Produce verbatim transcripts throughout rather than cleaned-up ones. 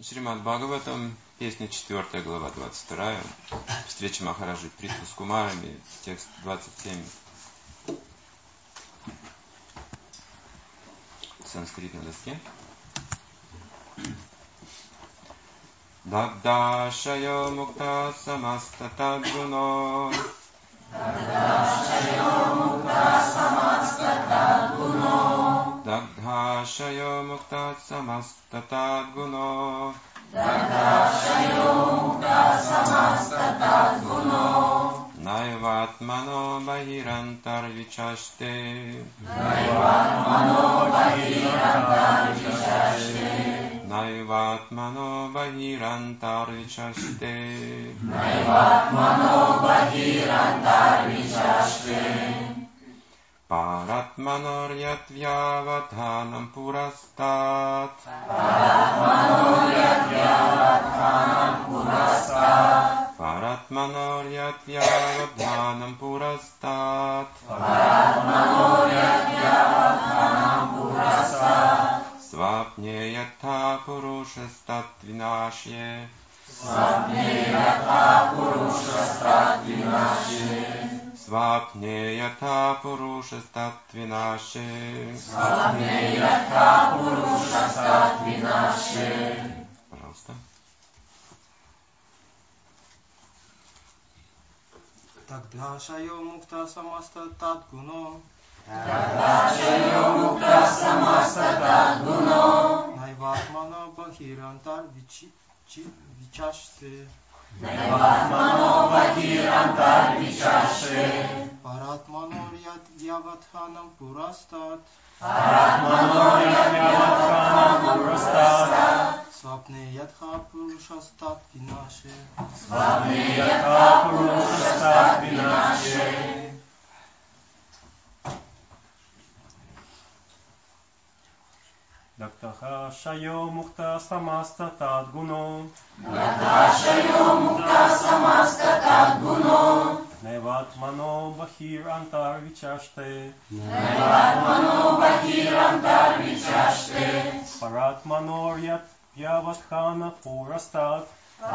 Шримад Бхагаватам, песня четвёртая, глава двадцать вторая. Встреча Махараджи Притху с Кумарами, текст двадцать семь. Санскрит на доске. Даддашая мукта самаста тадгуно. Даддашая мукта самаста тадгуно. Даддашая мукта самаста тадгуно. Даддашая мукта самаста тадгуно. Найватмано бахирантар вичаште. Найватмано бахирантар вичаште. Найватмано бахирантар вичаште. Найватмано бахирантар вичаште. Паратманорьятвяватханам пурастат. Паратманорьятвяватханам пурастат. Паратманорьятвяватханам пурастат. Паратманорьятвяватханам пурастат. Свапне ятха пурушастат винашье. Свапне ятха пурушастат винашье. Свапне ятха пурушастат винашье. Свапне ятха пурушастат винашье. Пожалуйста. Даддашая мукта самаста тадгуно. Даддашая мукта самаста тадгуно. Найватмано бахирантар вичаште. Найватмано бахирантар вичаште. Паратманорьятвяватханам пурастат. Паратманорьятвяватханам пурастат. Свапне ятха пурушастат винашье. Свапне ятха пурушастат винашье. Даддашая мукта самаста тадгуно. Даддашая мукта самаста тадгуно. Найватмано бахирантар вичаште. Найватмано бахирантар вичаште. Паратманорьятвяватханам пурастат.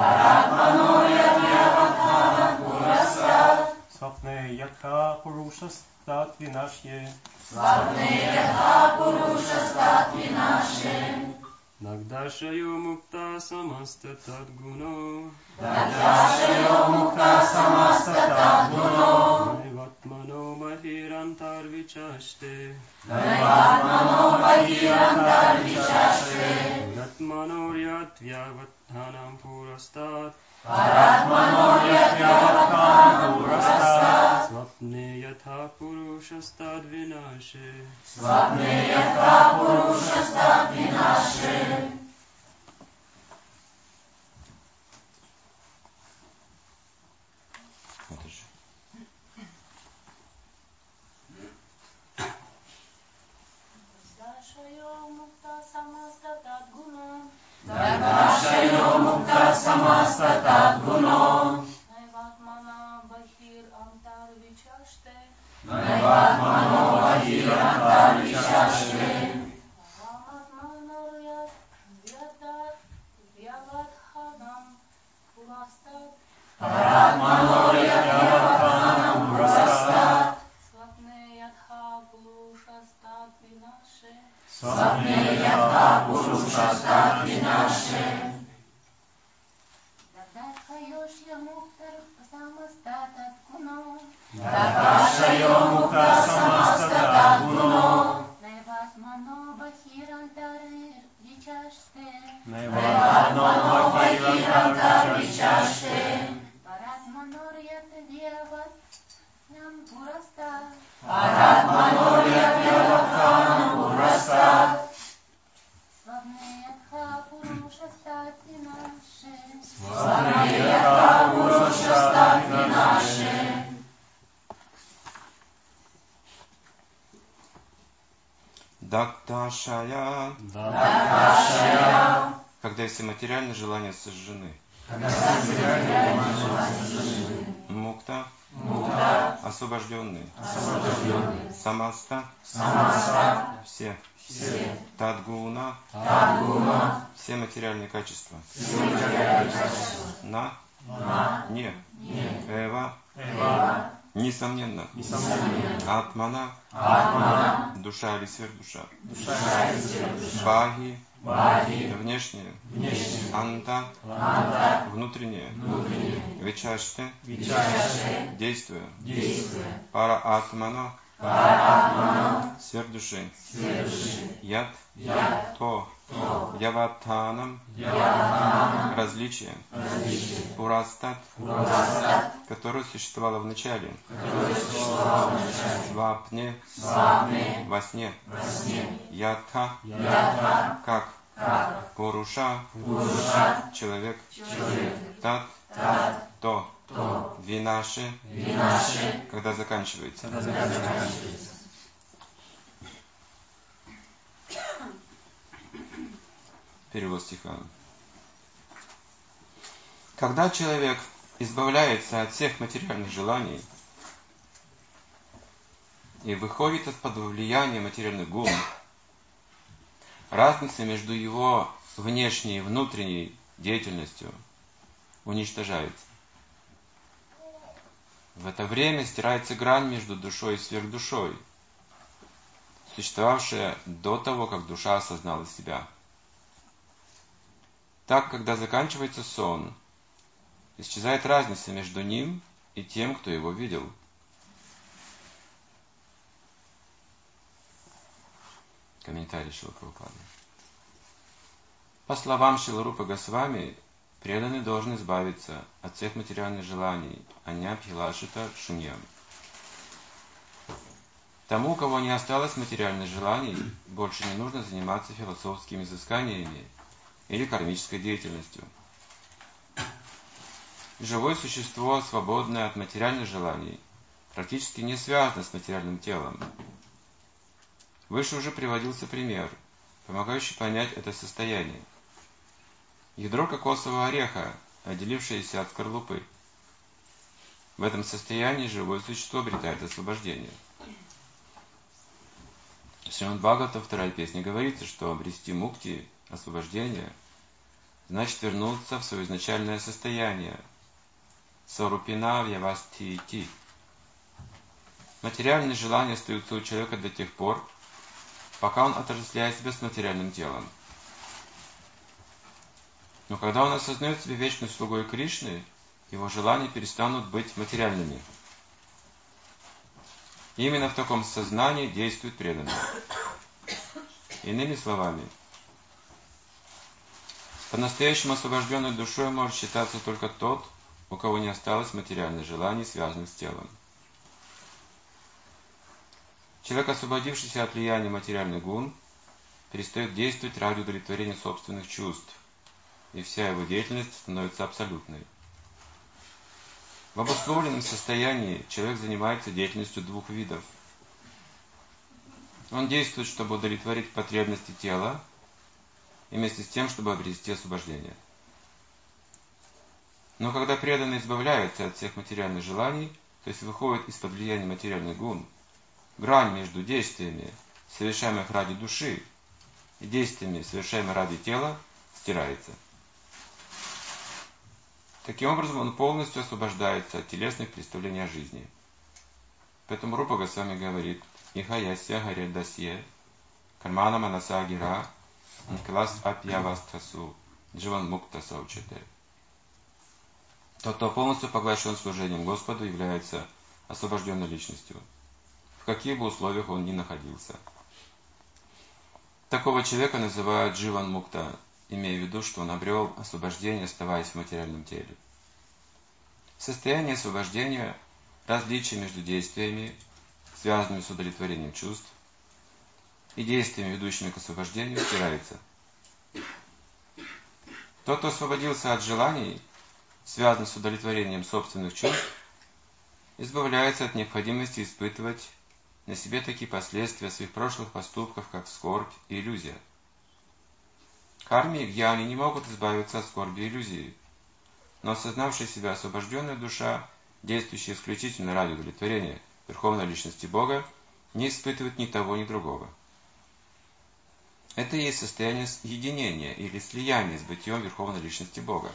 Паратманорьятвяватханам пурастат. Свапне ятха пурушастат винашье. Свапне ятха пурушастат винашье. Даддашая мукта самаста тадгуно. Даддашая мукта самаста тадгуно. Найватмано бахирантар вичаште. Найватмано бахирантар вичаште. Паратманорьятвяватханам пурастат. Паратманорьятвяватханам пурастат. Свапне ятха пурушастат винашье. Свапне ятха пурушастат винашье. Даддашая мукта самаста тадгуно. Найватмано бахирантар вичаште. Найватмано бахирантар вичаште. Паратманорьятвяватханам пурастат. Паратманорьятвяватханам пурастат. Свапне ятха пурушастат винашье. Свапне ятха пурушастат винашье. Даддашая мукта самаста тадгуно. Даддашая мукта самаста тадгуно. Найватмано бахирантар вичаште. Найватмано бахирантар вичаште. Паратманорьятвяватханам пурастат. Паратманорьятвяватханам пурастат. Свапне ятха пурушастат винашье. Свапне ятха пурушастат винашье. Даддашая. Даддашая. Когда все материальные желания сожжены. Когда все материальные желания сожжены. Мукта. Мукта. Освобожденный. Освобожденный. Самаста. Самаста. Все. Все. Тадгуна. Тадгуна. Все материальные качества. Все материальные качества. На. На. Не. Не. Эва. Эва. Несомненно. Несомненно. Атмана. Атмана. Душа или сверхдуша. Душа или сверхдуша. Бахи. Бахи. Внешнее. Внешнее. Анта. Анта. Внутреннее. Внутреннее. Вичаште. Вичаште. Действуя. Действуя. Пара атмана. Пара атмана. Сверхдуши. Сверхдуши. Яд. Яд. То. То. Яватанам. Яватанам. Различие. Различие. Пурастат. Пурастат. Которое существовало в начале. Которое существовало в начале. Свапне. Свапне. Во сне. Во сне. Ятха. Ятха. Как. Как. Пуруша. Пуруша. Человек. Человек. Тат. Тат. То. То. Винаши. Винаши. Когда заканчивается. Когда заканчивается. Перевод стиха. Когда человек избавляется от всех материальных желаний и выходит из-под влияния материальных гун, разница между его внешней и внутренней деятельностью уничтожается. В это время стирается грань между душой и сверхдушой, существовавшая до того, как душа осознала себя. Так, когда заканчивается сон, исчезает разница между ним и тем, кто его видел. Комментарий Шрила Прабхупады. По словам Шрилы Рупы Госвами, преданный должен избавиться от всех материальных желаний, аньябхилашита шуньям. Тому, у кого не осталось материальных желаний, больше не нужно заниматься философскими изысканиями или кармической деятельностью. Живое существо, свободное от материальных желаний, практически не связано с материальным телом. Выше уже приводился пример, помогающий понять это состояние. Ядро кокосового ореха, отделившееся от скорлупы. В этом состоянии живое существо обретает освобождение. В Шримад Бхагаватам, вторая песня, говорится, что обрести мукти, освобождение, значит вернуться в свое изначальное состояние. Сарупина вьявастити. Материальные желания остаются у человека до тех пор, пока он отождествляет себя с материальным телом. Но когда он осознает себя вечной слугой Кришны, его желания перестанут быть материальными. И именно в таком сознании действует преданный. Иными словами, по-настоящему освобожденной душой может считаться только тот, у кого не осталось материальных желаний, связанных с телом. Человек, освободившийся от влияния материальных гун, перестает действовать ради удовлетворения собственных чувств, и вся его деятельность становится абсолютной. В обусловленном состоянии человек занимается деятельностью двух видов. Он действует, чтобы удовлетворить потребности тела, и вместе с тем, чтобы обрести освобождение. Но когда преданный избавляется от всех материальных желаний, то есть выходит из-под влияния материальных гун, грань между действиями, совершаемых ради души, и действиями, совершаемыми ради тела, стирается. Таким образом, он полностью освобождается от телесных представлений о жизни. Поэтому Рупа Госвами говорит: «Ихаясья гаредасье, кармана манаса гира, никлас апьявастасу, дживан мукта саучете». Тот, кто полностью поглощен служением Господу, является освобожденной личностью, в каких бы условиях он ни находился. Такого человека называют дживан мукта, имея в виду, что он обрел освобождение, оставаясь в материальном теле. В состоянии освобождения различие между действиями, связанными с удовлетворением чувств, и действиями, ведущими к освобождению, стирается. Тот, кто освободился от желаний, связанных с удовлетворением собственных чувств, избавляется от необходимости испытывать на себе такие последствия своих прошлых поступков, как скорбь и иллюзия. Карми и гьяни не могут избавиться от скорби и иллюзии, но осознавшая себя освобожденная душа действующие исключительно ради удовлетворения Верховной Личности Бога, не испытывают ни того, ни другого. Это и есть состояние единения или слияния с бытием Верховной Личности Бога.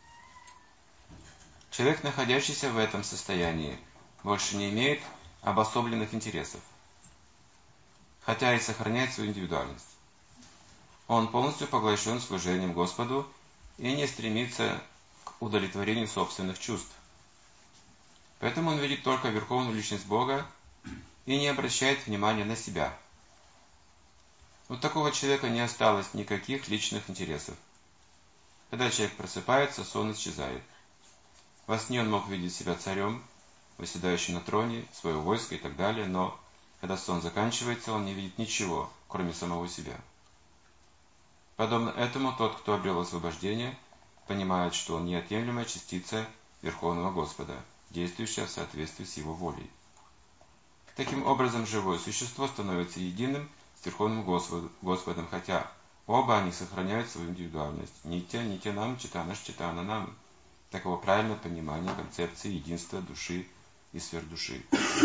Человек, находящийся в этом состоянии, больше не имеет обособленных интересов, хотя и сохраняет свою индивидуальность. Он полностью поглощен служением Господу и не стремится к удовлетворению собственных чувств. Поэтому он видит только Верховную Личность Бога и не обращает внимания на себя. У такого человека не осталось никаких личных интересов. Когда человек просыпается, сон исчезает. Во сне он мог видеть себя царем, восседающим на троне, свое войско и так далее, но когда сон заканчивается, он не видит ничего, кроме самого себя. Подобно этому, тот, кто обрел освобождение, понимает, что он неотъемлемая частица Верховного Господа, действующая в соответствии с Его волей. Таким образом, живое существо становится единым с Верховным Господом, хотя оба они сохраняют свою индивидуальность. Нитя, нитя нам, читана, читана нам. Таково правильное понимание концепции единства души и сверхдуши.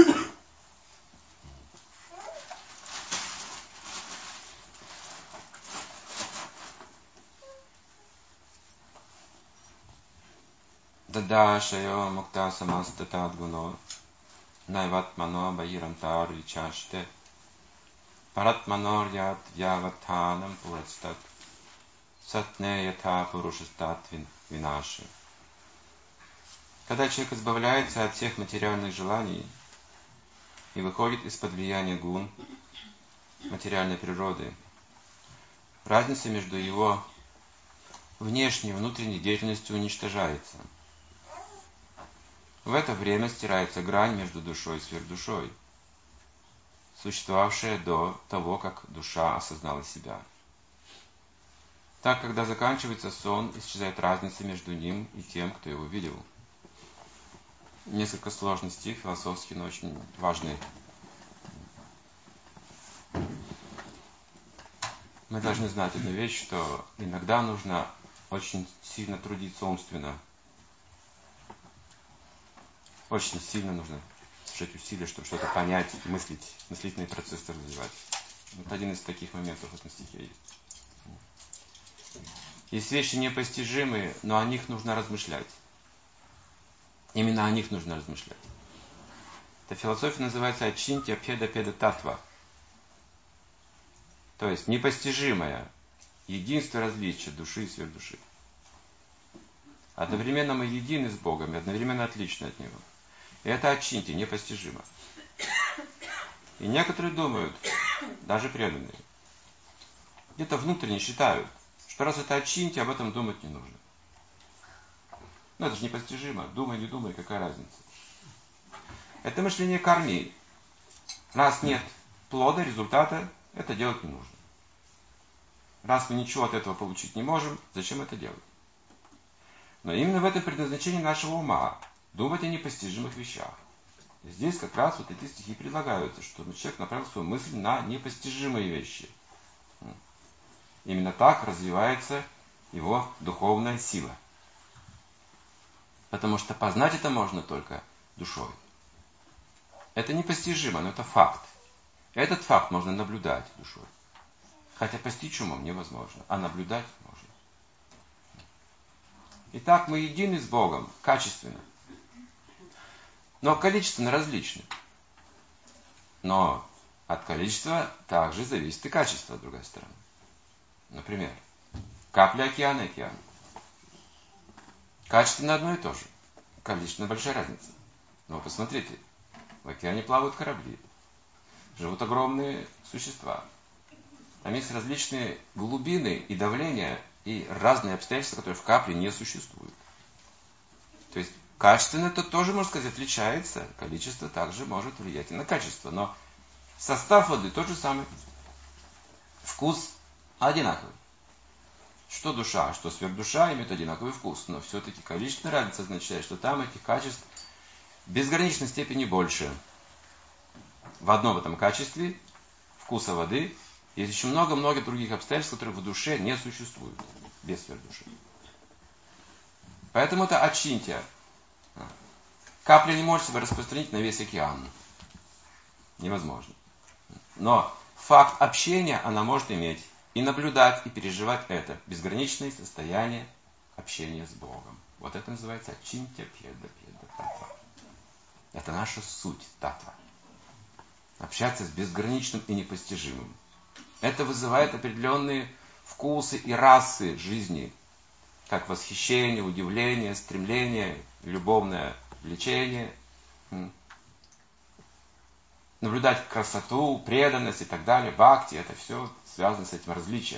Дадашайо мукта самастатад гуно найватмано баирантар вичаште паратманор ят яватханам пурастат сатне ята пурушастат винаши. Когда человек избавляется от всех материальных желаний и выходит из-под влияния гун, материальной природы, разница между его внешней и внутренней деятельностью уничтожается. В это время стирается грань между душой и сверхдушой, существовавшая до того, как душа осознала себя. Так, когда заканчивается сон, исчезает разница между ним и тем, кто его видел. Несколько сложный стих, философский, но очень важный. Мы должны знать одну вещь, что иногда нужно очень сильно трудиться умственно. Очень сильно нужно совершать усилия, чтобы что-то понять, мыслить, мыслительные процессы развивать. Вот один из таких моментов в этом стихе есть. Есть вещи непостижимые, но о них нужно размышлять. Именно о них нужно размышлять. Эта философия называется ачинтья педа педа татва. То есть непостижимое единство различия души и сверхдуши. Одновременно мы едины с Богом и одновременно отличны от Него. И это ачинтья, непостижимо. И некоторые думают, даже преданные, где-то внутренне считают, что раз это ачинтья, об этом думать не нужно. Ну, это же непостижимо. Думай, не думай, какая разница. Это мышление карми. Раз нет плода, результата, это делать не нужно. Раз мы ничего от этого получить не можем, зачем это делать? Но именно в этом предназначении нашего ума. Думать о непостижимых вещах. Здесь как раз вот эти стихи предлагаются, чтобы человек направил свою мысль на непостижимые вещи. Именно так развивается его духовная сила. Потому что познать это можно только душой. Это непостижимо, но это факт. Этот факт можно наблюдать душой. Хотя постичь умом невозможно, а наблюдать можно. Итак, мы едины с Богом, качественно. Но количественно различны. Но от количества также зависит и качество, с другой стороны. Например, капля океана и океан. Качественно одно и то же. Количественно большая разница. Но посмотрите, в океане плавают корабли. Живут огромные существа. Там есть различные глубины и давления, и разные обстоятельства, которые в капле не существуют. То есть качественно это тоже, можно сказать, отличается. Количество также может влиять и на качество. Но состав воды тот же самый. Вкус одинаковый. Что душа, что сверхдуша имеют одинаковый вкус. Но все-таки количественная разница означает, что там этих качеств в безграничной степени больше. В одном этом качестве вкуса воды есть еще много-много других обстоятельств, которые в душе не существуют. Без сверхдуши. Поэтому это ачинтья. Капля не может себя распространить на весь океан. Невозможно. Но факт общения она может иметь. И наблюдать, и переживать это. Безграничное состояние общения с Богом. Вот это называется ачинтя пьеда пьеда татва. Это наша суть татва. Общаться с безграничным и непостижимым. Это вызывает определенные вкусы и расы жизни. Как восхищение, удивление, стремление, любовное влечение. Наблюдать красоту, преданность и так далее, бхакти, это все связано с этим различием.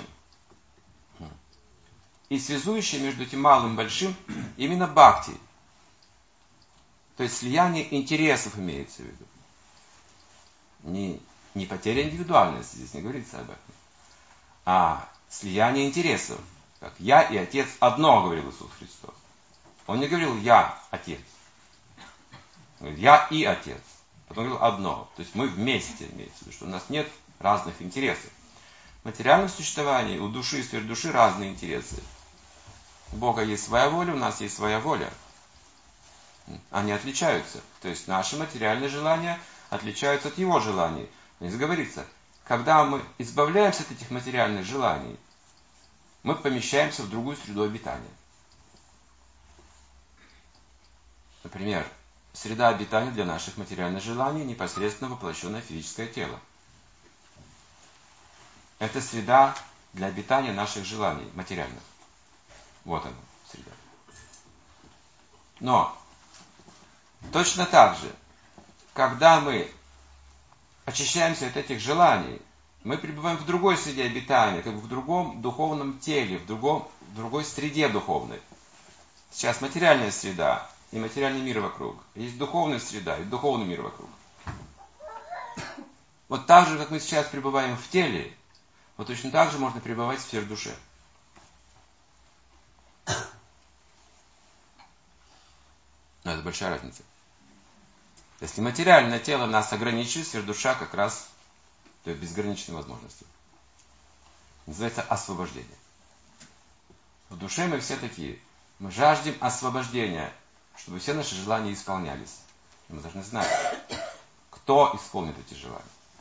И связующее между этим малым и большим именно бхакти. То есть слияние интересов имеется в виду. Не, не потеря индивидуальности, здесь не говорится об этом. А слияние интересов. Как я и Отец одно, говорил Иисус Христос. Он не говорил я, Отец. Он говорит, я и Отец. Потом говорил одно. То есть мы вместе, имеется в виду, что у нас нет разных интересов. В материальном существовании у души и сверхдуши разные интересы. У Бога есть своя воля, у нас есть своя воля. Они отличаются. То есть наши материальные желания отличаются от Его желаний. Здесь говорится, когда мы избавляемся от этих материальных желаний, мы помещаемся в другую среду обитания. Например, среда обитания для наших материальных желаний непосредственно воплощенное физическое тело. Это среда для обитания наших желаний материальных. Вот она, среда. Но точно так же, когда мы очищаемся от этих желаний, мы пребываем в другой среде обитания, как бы в другом духовном теле, в, другом, в другой среде духовной. Сейчас материальная среда и материальный мир вокруг. Есть духовная среда и духовный мир вокруг. Вот так же, как мы сейчас пребываем в теле, вот точно так же можно пребывать в сверхдуше. Но это большая разница. Если материальное тело нас ограничивает, сверхдуша как раз дает безграничные возможности. Называется освобождение. В душе мы все такие. Мы жаждем освобождения, чтобы все наши желания исполнялись. И мы должны знать, кто исполнит эти желания.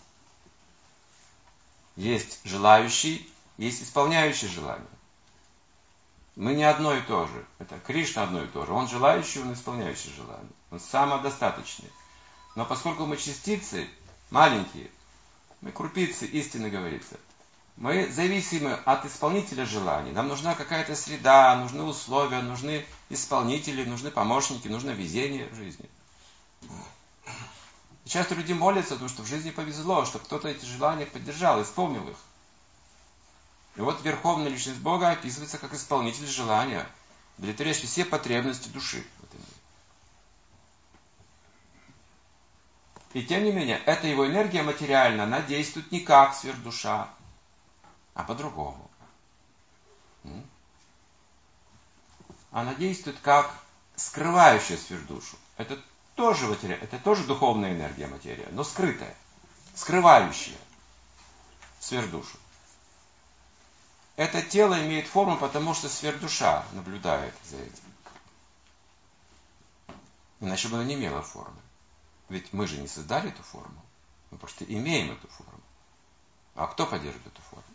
Есть желающий, есть исполняющий желания. Мы не одно и то же. Это Кришна одно и то же. Он желающий, он исполняющий желания. Он самодостаточный. Но поскольку мы частицы, маленькие, мы крупицы, истинно говорится, мы зависимы от исполнителя желаний. Нам нужна какая-то среда, нужны условия, нужны исполнители, нужны помощники, нужно везение в жизни. И часто люди молятся, потому что в жизни повезло, что кто-то эти желания поддержал, исполнил их. И вот Верховная Личность Бога описывается как исполнитель желания, удовлетворяющий все потребности души в этом мире. И тем не менее, эта его энергия материальная, она действует не как сверхдуша, а по-другому. Она действует как скрывающая сверхдушу. Это тоже материя, это тоже духовная энергия материя, но скрытая, скрывающая сверхдушу. Это тело имеет форму, потому что сверхдуша наблюдает за этим. Иначе бы оно не имело формы. Ведь мы же не создали эту форму. Мы просто имеем эту форму. А кто поддерживает эту форму?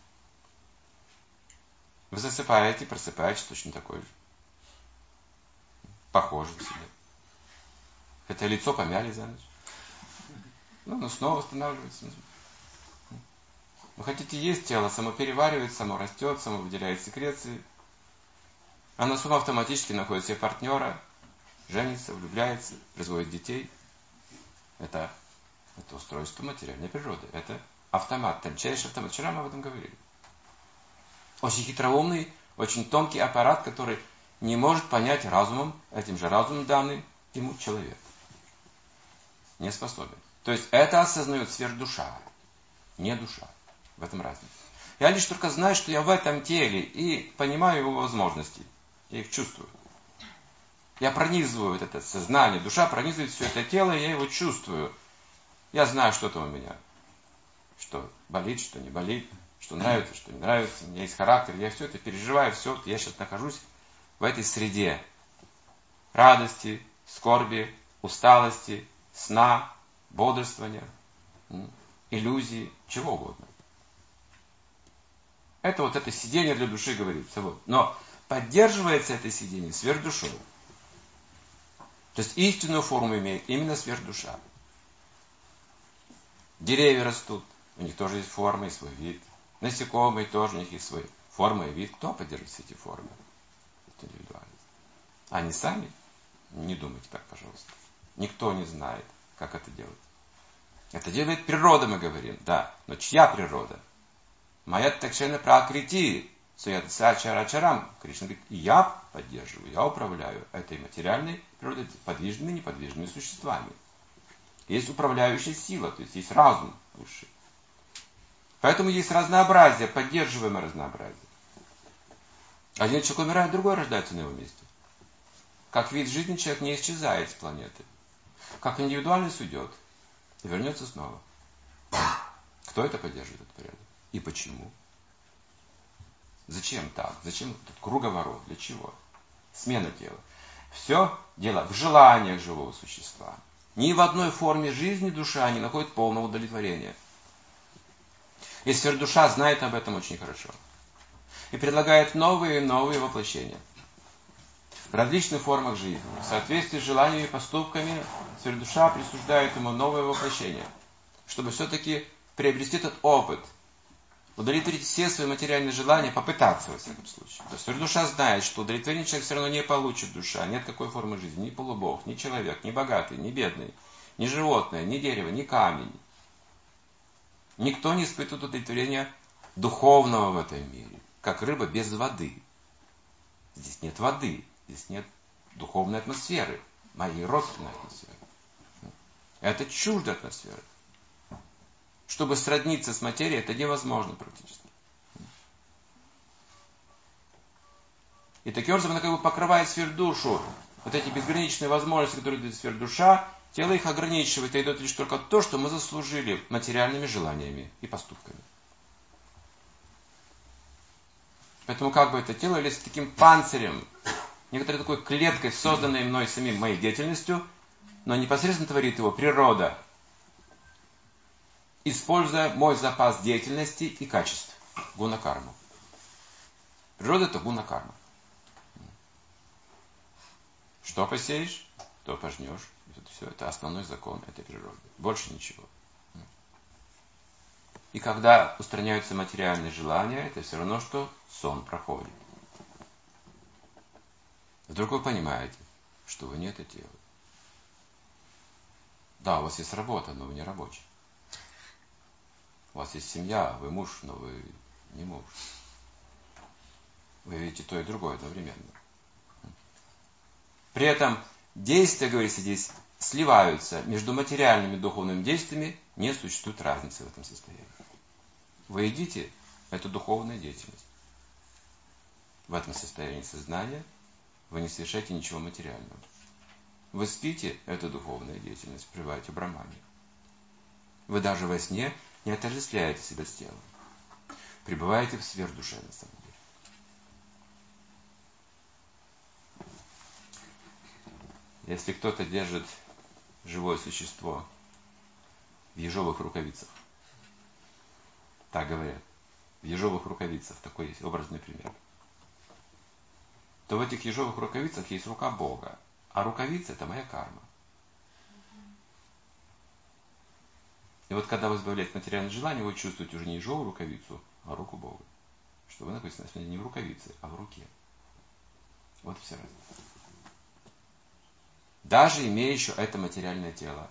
Вы засыпаете, просыпаетесь точно такой же. Похожим себе. Это лицо помяли за ночь. Ну, оно снова восстанавливается. Вы хотите есть, тело само переваривает, само растет, само выделяет секреции. Оно само автоматически находит себе партнера, женится, влюбляется, производит детей. Это, это устройство материальной природы. Это автомат, тончайший автомат. Вчера мы об этом говорили. Очень хитроумный, очень тонкий аппарат, который не может понять разумом, этим же разумом данным ему человек. Не способен. То есть это осознает сверхдуша, не душа. В этом разница. Я лишь только знаю, что я в этом теле и понимаю его возможности. Я их чувствую. Я пронизываю вот это сознание. Душа пронизывает все это тело, и я его чувствую. Я знаю, что там у меня. Что болит, что не болит. Что нравится, что не нравится. У меня есть характер. Я все это переживаю. Все. Я сейчас нахожусь в этой среде радости, скорби, усталости, сна, бодрствования, иллюзии, чего угодно. Это вот это сидение для души говорится. Вот. Но поддерживается это сидение сверхдушой. То есть истинную форму имеет именно сверхдуша. Деревья растут, у них тоже есть форма и свой вид. Насекомые тоже у них есть свой форма и вид. Кто поддерживает эти формы? Это индивидуальность. Они сами? Не думайте так, пожалуйста. Никто не знает, как это делать. Это делает природа, мы говорим, да. Но чья природа? Моя такшена пракрити, сачарачарам. Кришна говорит, и я поддерживаю, я управляю этой материальной природой, подвижными и неподвижными существами. Есть управляющая сила, то есть есть разум высший. Поэтому есть разнообразие, поддерживаемое разнообразие. Один человек умирает, другой рождается на его месте. Как вид жизни человек не исчезает с планеты. Как индивидуальность уйдет и вернется снова. Кто это поддерживает, этот порядок? И почему? Зачем так? Зачем этот круговорот? Для чего? Смена тела. Все дело в желаниях живого существа. Ни в одной форме жизни душа не находит полного удовлетворения. И сверхдуша знает об этом очень хорошо. И предлагает новые и новые воплощения. В различных формах жизни. В соответствии с желаниями и поступками сверхдуша присуждает ему новое воплощение. Чтобы все-таки приобрести этот опыт. Удовлетворить все свои материальные желания, попытаться во всяком случае. То есть сверхдуша знает, что удовлетворение человек все равно не получит душа. Нет такой формы жизни. Ни полубог, ни человек, ни богатый, ни бедный, ни животное, ни дерево, ни камень. Никто не испытывает удовлетворения духовного в этом мире. Как рыба без воды. Здесь нет воды. Здесь нет духовной атмосферы. Моей родственной атмосферы. Это чуждая атмосфера. Чтобы сродниться с материей, это невозможно практически. И таким образом она как бы покрывает сверхдушу. Вот эти безграничные возможности, которые дает сверхдуша, тело их ограничивает и дает лишь только то, что мы заслужили материальными желаниями и поступками. Поэтому как бы это тело является таким панцирем, некоторой такой клеткой, созданной мной самим, моей деятельностью, но непосредственно творит его природа, используя мой запас деятельности и качеств, гуна-карму. Природа – это гуна-карма. Что посеешь, то пожнешь. Это все, это основной закон этой природы. Больше ничего. И когда устраняются материальные желания, это все равно, что сон проходит. Вдруг вы понимаете, что вы не это делаете. Да, у вас есть работа, но вы не рабочий. У вас есть семья, вы муж, но вы не муж. Вы видите то и другое одновременно. При этом действия, говорится здесь, сливаются. Между материальными и духовными действиями не существует разницы в этом состоянии. Вы едите – это духовная деятельность. В этом состоянии сознания вы не совершаете ничего материального. Вы спите – это духовная деятельность, пребываете в брамане. Вы даже во сне не отождествляете себя с телом. Пребываете в сверхдуше на самом деле. Если кто-то держит живое существо в ежовых рукавицах, так говорят, в ежовых рукавицах, такой есть образный пример, то в этих ежовых рукавицах есть рука Бога, а рукавица – это моя карма. И вот когда вы избавляете материальное желание, вы чувствуете уже не ежовую рукавицу, а руку Бога. Что вы находитесь не в рукавице, а в руке. Вот вся разница. Даже имея еще это материальное тело.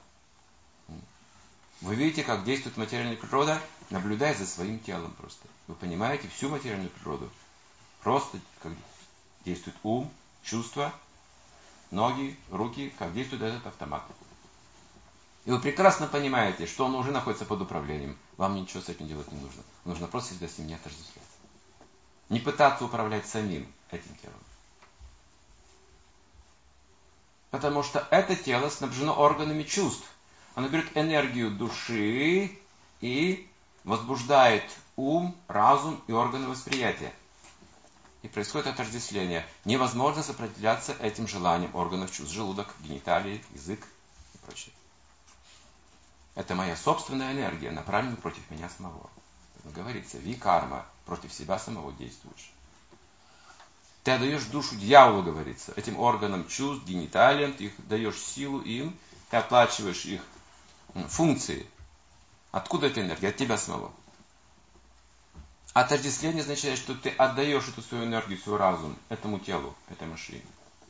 Вы видите, как действует материальная природа, наблюдая за своим телом просто. Вы понимаете всю материальную природу. Просто как действует ум, чувства, ноги, руки, как действует этот автомат. И вы прекрасно понимаете, что он уже находится под управлением. Вам ничего с этим делать не нужно. Нужно просто себя с ним не отождествлять. Не пытаться управлять самим этим телом. Потому что это тело снабжено органами чувств. Оно берет энергию души и возбуждает ум, разум и органы восприятия. И происходит отождествление. Невозможно сопротивляться этим желаниям органов чувств. Желудок, гениталии, язык, прочее. Это моя собственная энергия, направленная против меня самого. Говорится, ви-карма, против себя самого действуешь. Ты отдаешь душу дьяволу, говорится, этим органам чувств, гениталиям, ты их даешь силу им, ты оплачиваешь их функции. Откуда эта энергия? От тебя самого. Отождествление означает, что ты отдаешь эту свою энергию, свой разум этому телу, этой машине.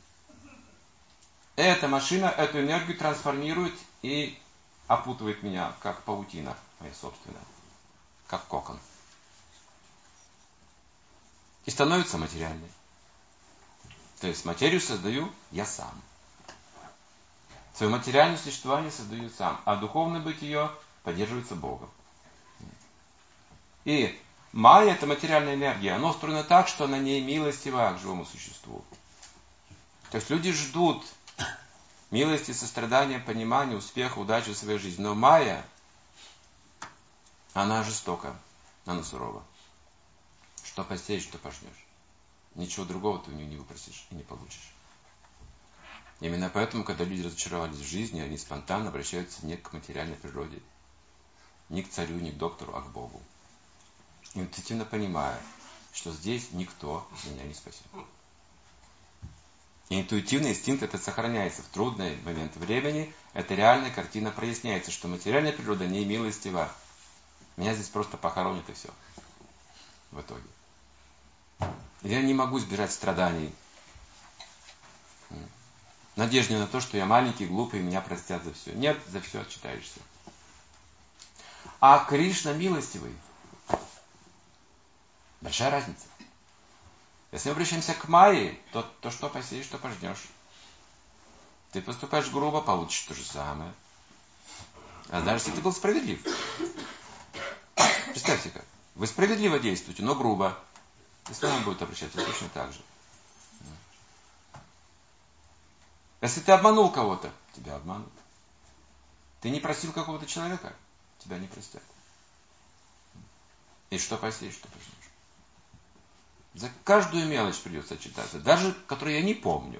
Эта машина эту энергию трансформирует и опутывает меня, как паутина моя собственная, как кокон. И становится материальной. То есть материю создаю я сам. Свое материальное существование создаю сам, а духовное бытие поддерживается Богом. И майя, это материальная энергия, она устроена так, что она не милостива к живому существу. То есть люди ждут милости, сострадания, понимания, успеха, удачи в своей жизни. Но майя, она жестока, она сурова. Что посеешь, что пожнешь. Ничего другого ты у нее не выпросишь и не получишь. Именно поэтому, когда люди разочаровались в жизни, они спонтанно обращаются не к материальной природе, не к царю, не к доктору, а к Богу. Интуитивно понимая, что здесь никто меня не спасет. И интуитивный инстинкт этот сохраняется в трудный момент времени. Эта реальная картина проясняется, что материальная природа не милостива. Меня здесь просто похоронят и все. В итоге. Я не могу избежать страданий. Надежде на то, что я маленький, глупый, и меня простят за все. Нет, за все отчитаешься. А Кришна милостивый. Большая разница. Если мы обращаемся к майе, то, то что посеешь, то пожнешь. Ты поступаешь грубо, получишь то же самое. А даже если ты был справедлив. Представьте как. Вы справедливо действуете, но грубо. И с вами будет обращаться точно так же. Если ты обманул кого-то, тебя обманут. Ты не простил какого-то человека, тебя не простят. И что посеешь, что пожнешь. За каждую мелочь придется отчитаться, даже которую я не помню.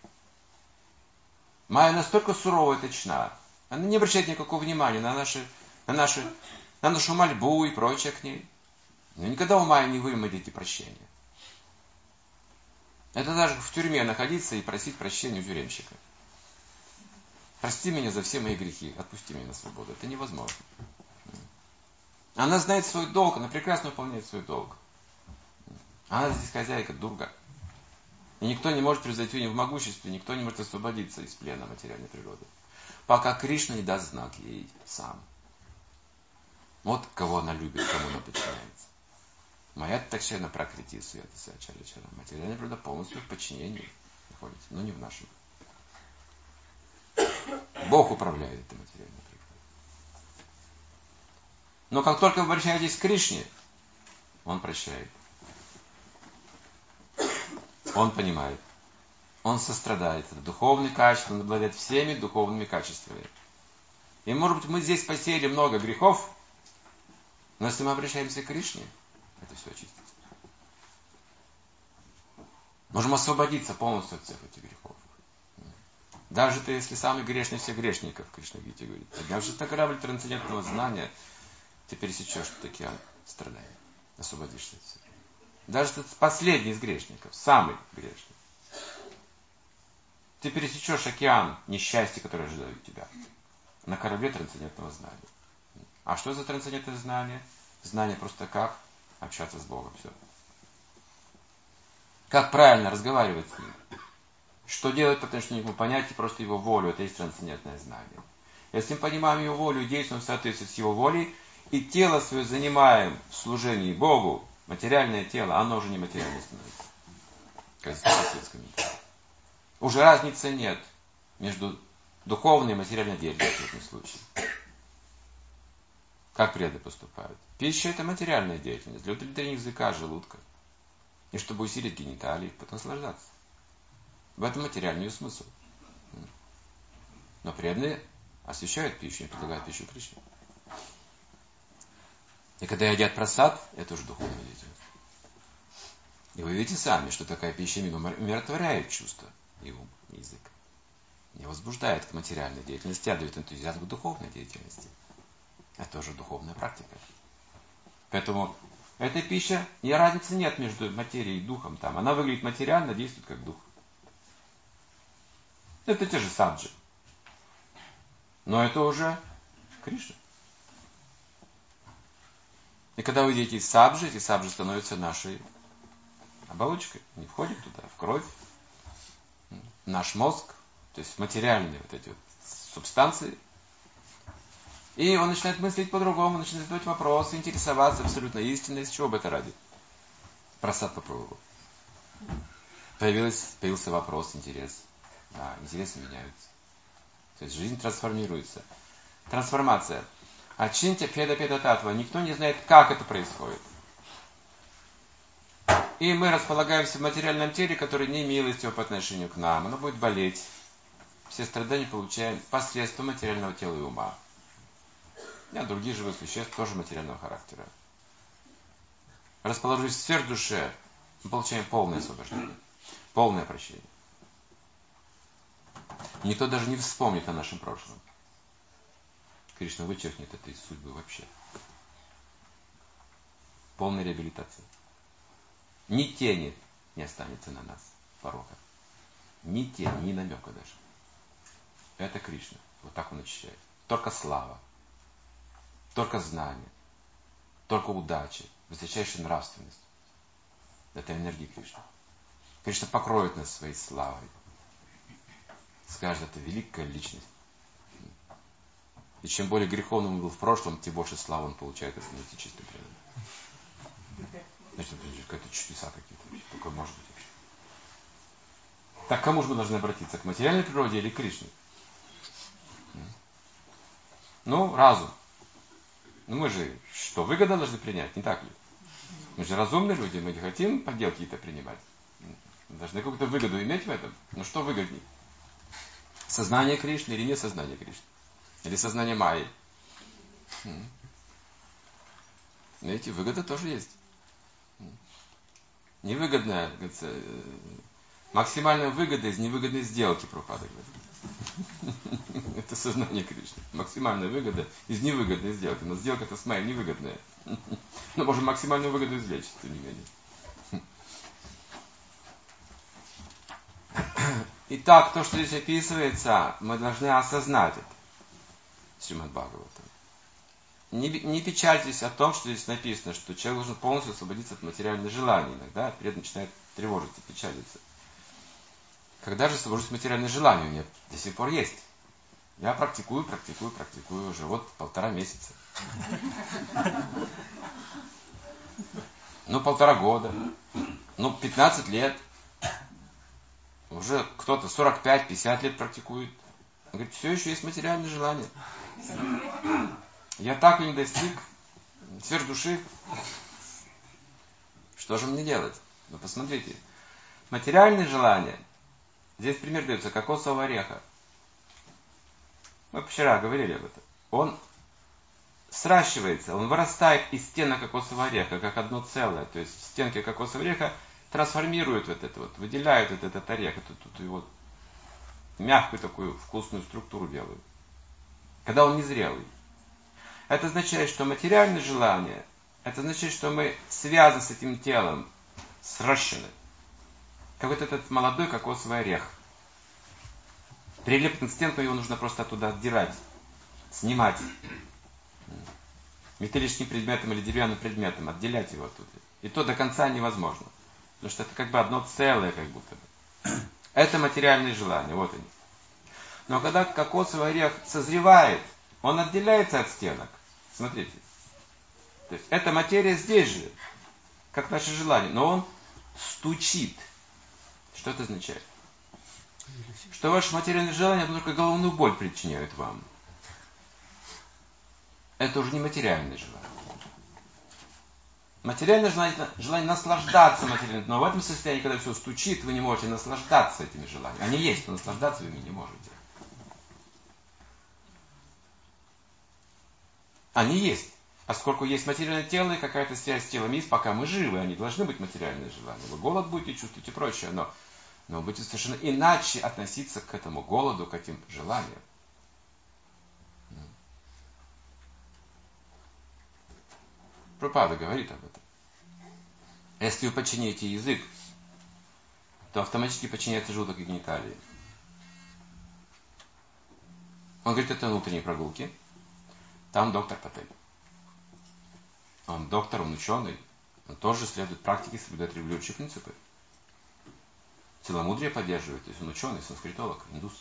Майя настолько сурова и точна, она не обращает никакого внимания на, наши, на, наши, на нашу мольбу и прочее к ней. Но никогда у Майи не вымолите прощения. Это даже в тюрьме находиться и просить прощения у тюремщика. Прости меня за все мои грехи, отпусти меня на свободу. Это невозможно. Она знает свой долг, она прекрасно выполняет свой долг. Она здесь хозяйка, дурга. И никто не может превзойти ее в могуществе, никто не может освободиться из плена материальной природы. Пока Кришна не даст знак ей сам. Вот кого она любит, кому она подчиняется. Моя такшена пракрити суета сачаличара. Материальная природа полностью в подчинении находится, но не в нашем. Бог управляет этой материальной природой. Но как только вы обращаетесь к Кришне, Он прощает. Он понимает. Он сострадает. Это духовный качество. Он обладает всеми духовными качествами. И может быть мы здесь посеяли много грехов, но если мы обращаемся к Кришне, это все очистится. Можем освободиться полностью от всех этих грехов. Даже ты, если самый грешный всех грешников, Кришна Гите говорит, поднявшись на корабль трансцендентного знания, ты пересечешь этот океан страданий. Освободишься от всего. Даже ты последний из грешников, самый грешный. Ты пересечешь океан несчастья, который ожидает тебя. На корабле трансцендентного знания. А что за трансцендентное знание? Знание просто как общаться с Богом. Все. Как правильно разговаривать с Ним. Что делать, потому что ему понять просто Его волю. Это есть трансцендентное знание. Если мы понимаем Его волю и действуем в соответствии с Его волей, и тело свое занимаем в служении Богу, материальное тело, оно уже не материальное становится. Как здесь комментарий. Уже разницы нет между духовной и материальной деятельностью в этом случае. Как преды поступают? Пища – это материальная деятельность для удовлетворения языка, желудка. И чтобы усилить гениталии, потом наслаждаться. В этом материальный ее смысл. Но преданные освящают пищу и предлагают пищу Кришне. И когда едят прасад, это уже духовная деятельность. И вы видите сами, что такая пища умиротворяет чувства и ум, и язык. не возбуждает к материальной деятельности, а дает энтузиазм к духовной деятельности. Это тоже духовная практика. Поэтому эта пища, ни разницы нет между материей и духом. Там. Она выглядит материально, действует как дух. Это те же саджи. Но это уже Кришна. И когда вы едите саджи, эти саджи становятся нашей оболочкой. Они входят туда, в кровь, в наш мозг, то есть материальные вот эти вот субстанции. И он начинает мыслить по-другому, начинает задавать вопросы, интересоваться абсолютно истиной. Из чего бы это ради? Просад попробовал. Появилась, появился вопрос, интерес. Да, интересы меняются. То есть жизнь трансформируется. Трансформация. А чинтя педа педа татва. Никто не знает, как это происходит. И мы располагаемся в материальном теле, которое не милостиво по отношению к нам. Оно будет болеть. Все страдания получаем посредством материального тела и ума. И от других живых существ тоже материального характера. Расположившись в сверхдуше, мы получаем полное освобождение. Полное прощение. Никто даже не вспомнит о нашем прошлом. Кришна вычеркнет это из судьбы вообще. Полная реабилитация. Ни тени не останется на нас порока. Ни тени, ни намека даже. Это Кришна. Вот так он очищает. Только слава. Только знание. Только удача. Высочайшая нравственность. Это энергия Кришны. Кришна покроет нас своей славой. Скажет, это великая личность. И чем более греховным он был в прошлом, тем больше славы он получает, если становится чистым преданным. Значит, какие-то чудеса какие-то. Такое может быть вообще. Так к кому же мы должны обратиться? К материальной природе или к Кришне? Ну, разум. Ну мы же что, выгоды должны принять, не так ли? Мы же разумные люди, мы не хотим поделки какие-то принимать. Мы должны какую-то выгоду иметь в этом. Ну что выгоднее? Сознание Кришны или не сознание Кришны? Или сознание Майи? Видите, выгода тоже есть. Невыгодная, говорится, максимальная выгода из невыгодной сделки, Прабхупада говорит. Это сознание Кришны. Максимальная выгода из невыгодной сделки. Но сделка-то с Майей невыгодная. Но можем максимальную выгоду извлечь, тем не менее. Итак, то, что здесь описывается, мы должны осознать это. Шримад Бхагаватам. Не, не печальтесь о том, что здесь написано, что человек должен полностью освободиться от материальных желаний. Иногда при этом начинает тревожиться, печалиться. Когда же освобожусь материальные желания? У меня до сих пор есть. Я практикую, практикую, практикую уже вот полтора месяца. Ну, полтора года. Ну, пятнадцать лет. Уже кто-то сорок пять пятьдесят лет практикует. Он говорит, все еще есть материальные желания. Я так и не достиг сверхдуши. Что же мне делать? Ну, посмотрите. Материальные желания. Здесь пример дается кокосового ореха. Мы вчера говорили об этом. Он сращивается, он вырастает из стенок кокосового ореха, как одно целое. То есть стенки кокосового ореха трансформируют вот это вот, выделяют вот этот орех, эту, эту его мягкую такую вкусную структуру делают. Когда он незрелый. Это означает, что материальные желания, это означает, что мы связаны с этим телом, сращены. Как вот этот молодой кокосовый орех. Прилип на стенку, его нужно просто оттуда отдирать, снимать. Металлическим предметом или деревянным предметом, отделять его оттуда. И то до конца невозможно. Потому что это как бы одно целое, как будто бы. Это материальные желания, вот они. Но когда кокосовый орех созревает, он отделяется от стенок. Смотрите. То есть эта материя здесь же, как наши желания, но он стучит. Что это означает? Что ваши материальные желания только головную боль причиняют вам. Это уже не материальные желания. Материальное желание, желание наслаждаться материальным, но в этом состоянии, когда все стучит, вы не можете наслаждаться этими желаниями. Они есть, но наслаждаться вы ими не можете. Они есть. Поскольку есть материальное тело и какая-то связь с телом есть, пока мы живы, они должны быть материальные желания. Вы голод будете чувствовать и прочее, но Но вы будете совершенно иначе относиться к этому голоду, к этим желаниям. Прабхупада говорит об этом. Если вы подчините язык, то автоматически подчиняется желудок и гениталии. Он говорит, это внутренние прогулки. Там доктор Патель. Он доктор, он ученый. Он тоже следует практике, соблюдает регулирующие принципы. Целомудрие поддерживает. То есть он ученый, санскритолог, индус.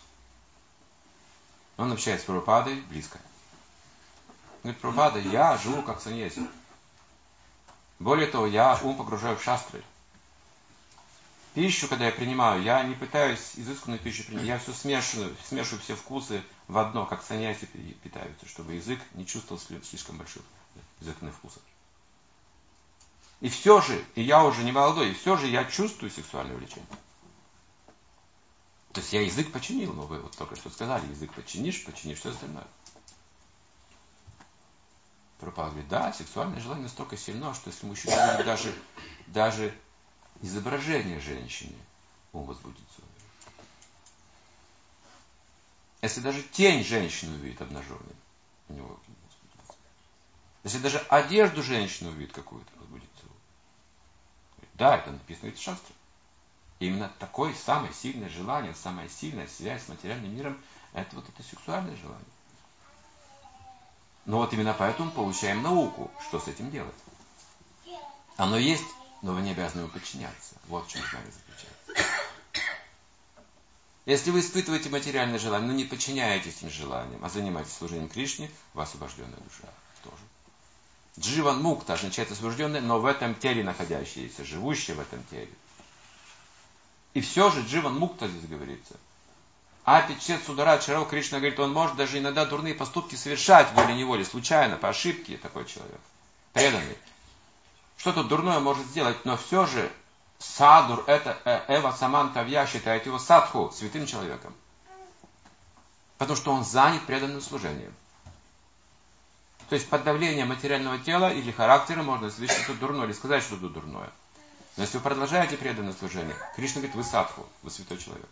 Он общается с Прабхупадой близко. Он говорит, Прабхупада, я живу как саньяси. Более того, я ум погружаю в шастры. Пищу, когда я принимаю, я не пытаюсь изысканную пищу принимать. Я все смешиваю, смешиваю все вкусы в одно, как саньяси питаются, чтобы язык не чувствовал слишком больших изысканных вкусов. И все же, и я уже не молодой, и все же я чувствую сексуальное влечение. То есть я язык починил, но вы вот только что сказали, язык починишь, починишь все остальное. Прабхупада говорит, да, сексуальное желание настолько сильно, что если мужчина будет даже, даже изображение женщины, ум возбудится. Если даже тень женщины увидит обнаженной, у него возбудится. Если даже одежду женщины увидит какую-то, возбудится. Да, это написано в шастре. Именно такое самое сильное желание, самая сильная связь с материальным миром, это вот это сексуальное желание. Но вот именно поэтому получаем науку, что с этим делать. Оно есть, но вы не обязаны ему подчиняться. Вот в чем знание заключается. Если вы испытываете материальное желание, но не подчиняетесь этим желаниям, а занимаетесь служением Кришне, у вас освобожденная душа тоже. Дживан мукта означает освобожденная, но в этом теле находящаяся, живущая в этом теле. И все же дживан мукта здесь говорится. А Пичет Сударат Шарау Кришна говорит, он может даже иногда дурные поступки совершать волей-неволей, случайно, по ошибке такой человек. Преданный. Что-то дурное может сделать, но все же садур, это Эва Самантавья считает его садху, святым человеком. Потому что он занят преданным служением. То есть под давлением материального тела или характера можно совершить что-то дурное или сказать что-то дурное. Но если вы продолжаете преданное служение, Кришна говорит, вы садху, вы святой человек.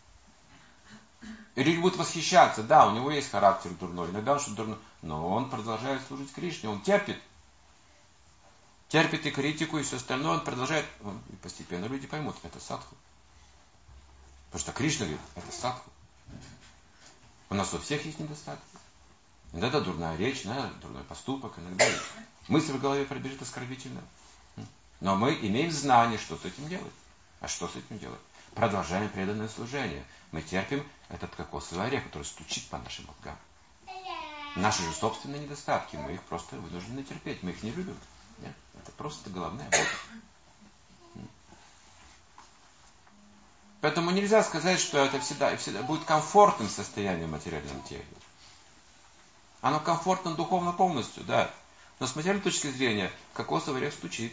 И люди будут восхищаться, да, у него есть характер дурной, иногда он что-то дурное, но он продолжает служить Кришне, он терпит. Терпит и критику, и все остальное, он продолжает, и постепенно люди поймут, это садху. Потому что Кришна говорит, это садху. У нас у всех есть недостатки. Иногда дурная речь, иногда дурной поступок, иногда мысль в голове пробежит оскорбительно. Но мы имеем знание, что с этим делать. А что с этим делать? Продолжаем преданное служение. Мы терпим этот кокосовый орех, который стучит по нашим мозгам. Наши же собственные недостатки, мы их просто вынуждены терпеть. Мы их не любим. Нет? Это просто головная боль. Поэтому нельзя сказать, что это всегда, всегда будет комфортным состоянием в материальном теле. Оно комфортно духовно полностью, да. Но с материальной точки зрения кокосовый орех стучит.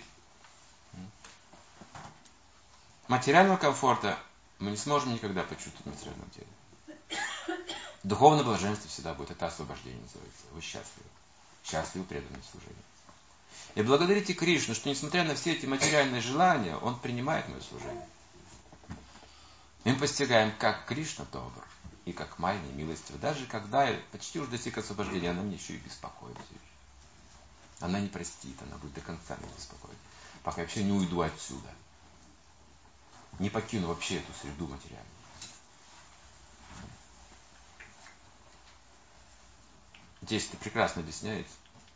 Материального комфорта мы не сможем никогда почувствовать в материальном теле. Духовное блаженство всегда будет. Это освобождение называется. Вы счастливы. Счастливы преданное служение. И благодарите Кришну, что несмотря на все эти материальные желания, Он принимает мое служение. Мы постигаем, как Кришна добр и как Майя милостива. Даже когда я почти уже достиг освобождения, она мне еще и беспокоит. Она не простит, она будет до конца меня беспокоить. Пока я вообще не уйду отсюда. Не покину вообще эту среду материальную. Здесь это прекрасно объясняется.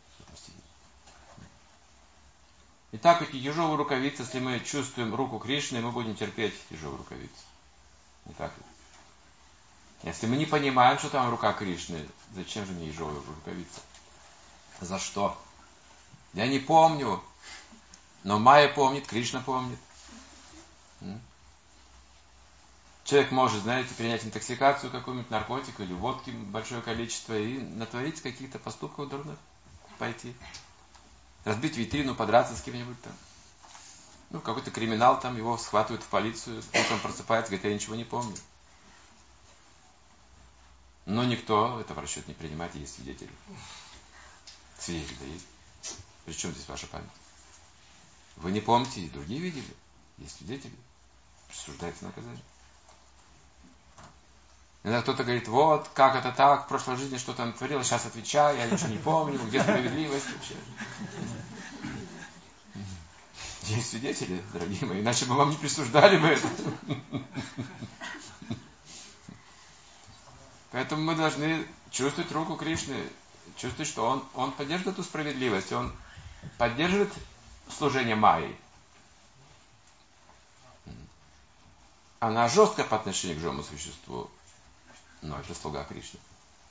Итак, эти ежовые рукавицы, если мы чувствуем руку Кришны, мы будем терпеть ежовые рукавицы. Не так ли? Если мы не понимаем, что там рука Кришны, зачем же мне ежовые рукавицы? За что? Я не помню, но Майя помнит, Кришна помнит. Человек может, знаете, принять интоксикацию какую-нибудь, наркотик или водки большое количество и натворить каких-то поступков дурных, пойти. Разбить витрину, подраться с кем-нибудь там. Ну, какой-то криминал там, его схватывают в полицию, утром просыпается, говорит, я ничего не помню. Но никто это в расчет не принимает, есть свидетели. Свидетели, да, есть. При чем здесь ваша память? Вы не помните, и другие видели, есть свидетели. присуждается наказание. Иногда кто-то говорит, вот, как это так, в прошлой жизни что-то натворил, сейчас отвечаю, я ничего не помню, где справедливость вообще. Есть свидетели, дорогие мои, иначе бы вам не присуждали бы это. Поэтому мы должны чувствовать руку Кришны, чувствовать, что Он, он поддерживает эту справедливость, Он поддерживает служение Майи. Она жесткая по отношению к живому существу, но это слуга Кришны.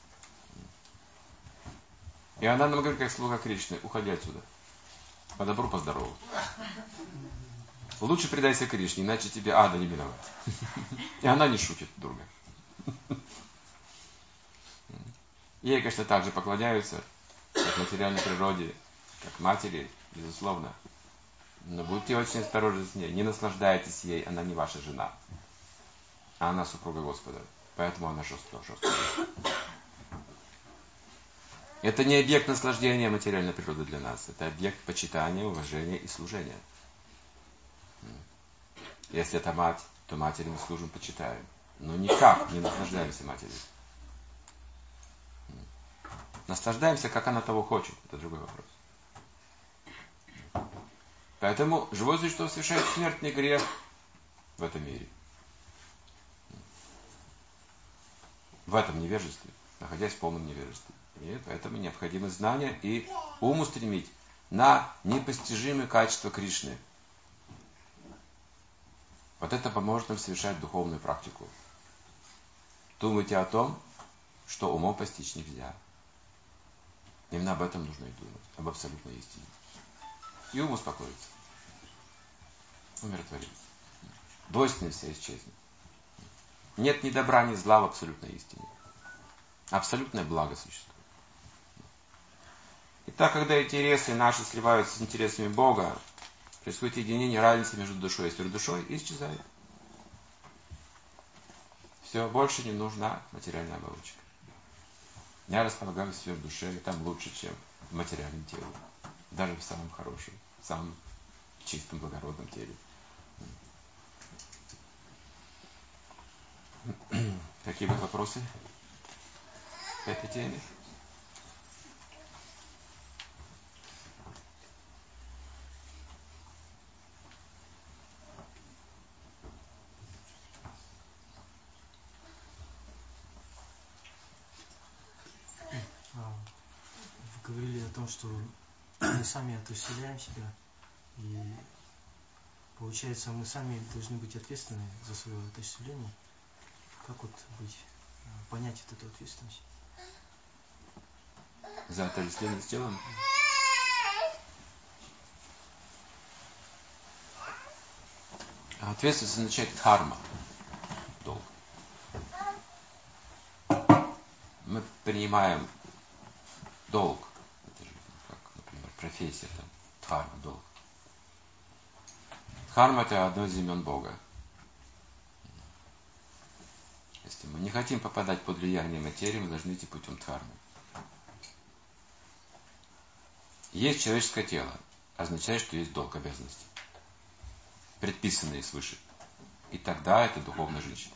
И она нам говорит, как слуга Кришны, уходи отсюда. По добру, по здорову. Лучше предайся Кришне, иначе тебе ада не миновать. И она не шутит, друга. Ей, конечно, также поклоняются, как материальной природе, как матери, безусловно. Но будьте очень осторожны с ней. Не наслаждайтесь ей, она не ваша жена. А она супруга Господа. Поэтому она жесткая, жесткая. Это не объект наслаждения материальной природы для нас. Это объект почитания, уважения и служения. Если это мать, то матери мы служим, почитаем. Но никак не наслаждаемся матерью. Наслаждаемся, как она того хочет. Это другой вопрос. Поэтому живое существо совершает смертный грех в этом мире. В этом невежестве, находясь в полном невежестве. И поэтому необходимо знание и ум устремить на непостижимые качества Кришны. Вот это поможет нам совершать духовную практику. Думайте о том, что умом постичь нельзя. Именно об этом нужно и думать, об абсолютной истине. И ум успокоится. Умиротворится. Двойственность вся исчезнет. Нет ни добра, ни зла в абсолютной истине. Абсолютное благо существует. Итак, когда интересы наши сливаются с интересами Бога, происходит единение, разница между душой и сверхдушой и исчезает. Все, больше не нужна материальная оболочка. Я располагаю все в душе, и там лучше, чем в материальном теле. Даже в самом хорошем, в самом чистом, благородном теле. Какие будут вопросы по этой теме? Вы говорили о том, что мы сами отождествляем себя, и получается, мы сами должны быть ответственны за свое отождествление. Как вот быть, понять вот эту ответственность? За отождествление с телом? Ответственность означает дхарма, долг. Мы принимаем долг. Это же как, например, профессия, там, дхарма, долг. Дхарма – это одно из имен Бога. Если мы не хотим попадать под влияние материи, мы должны идти путем дхармы. Есть человеческое тело, означает, что есть долг, обязанности, предписанные свыше. И тогда это духовная жизнь.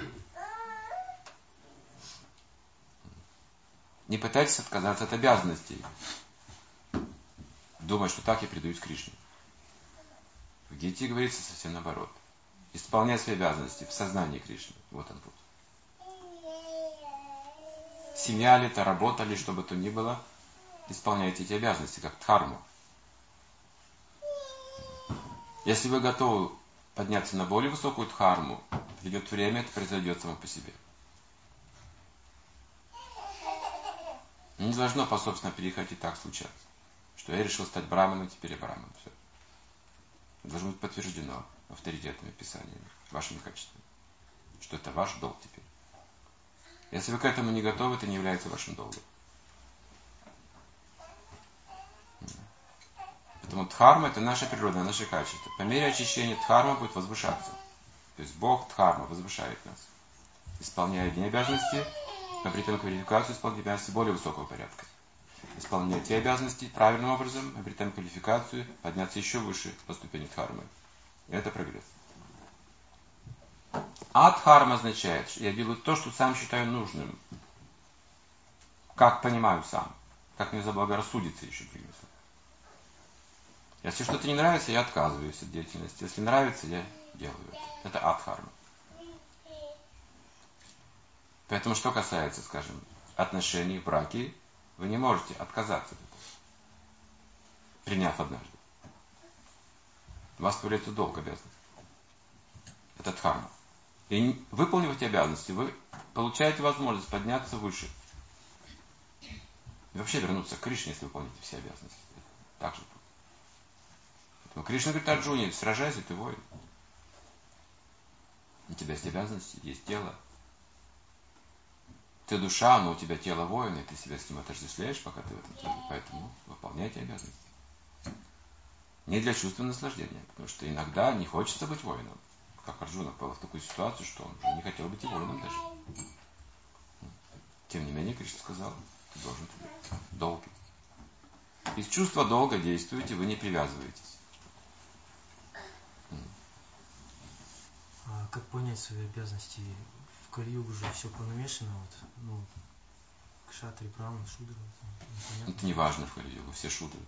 Не пытайтесь отказаться от обязанностей, думая, что так я предаюсь Кришне. В Гите говорится совсем наоборот. Исполняй свои обязанности в сознании Кришны. Вот он путь. Семья ли это, работа ли, что бы то ни было, исполняйте эти обязанности, как дхарму. Если вы готовы подняться на более высокую дхарму, придет время, это произойдет само по себе. Не должно по собственному переходе так случаться, что я решил стать браманом, теперь я браман. Все. Это должно быть подтверждено авторитетными писаниями, вашими качествами, что это ваш долг теперь. Если вы к этому не готовы, это не является вашим долгом. Поэтому дхарма – это наша природа, наше качество. По мере очищения дхарма будет возвышаться. То есть Бог дхарма возвышает нас. Исполняя одни обязанности, мы обретаем квалификацию исполнения обязанностей более высокого порядка. Исполняя те обязанности правильным образом, мы обретаем квалификацию подняться еще выше по ступени дхармы. И это прогресс. Адхарма означает, что я делаю то, что сам считаю нужным. Как понимаю сам. Как мне заблагорассудится еще придется. Если что-то не нравится, я отказываюсь от деятельности. Если нравится, я делаю это. Это адхарма. Поэтому, что касается, скажем, отношений в браке, вы не можете отказаться от этого, приняв однажды. У вас появляется долг, обязанность. Это дхарма. И выполнив эти обязанности, вы получаете возможность подняться выше. И вообще вернуться к Кришне, если выполните все обязанности. Так же. Поэтому Кришна говорит Арджуне: сражайся, ты воин. У тебя есть обязанности, есть тело. Ты душа, но у тебя тело воина, и ты себя с ним отождествляешь, пока ты в этом теле. Поэтому выполняйте обязанности. Не для чувственного наслаждения, потому что иногда не хочется быть воином. Как Арджуна попал в такую ситуацию, что он уже не хотел быть и воином даже. Тем не менее, Кришна сказал: ты должен быть долг. Из чувства долга действуете, вы не привязываетесь. А как понять свои обязанности? В Кали-югу уже все понамешано, вот, ну, кшатри, браман, шудра. Это не важно в Кали-югу, все шудры.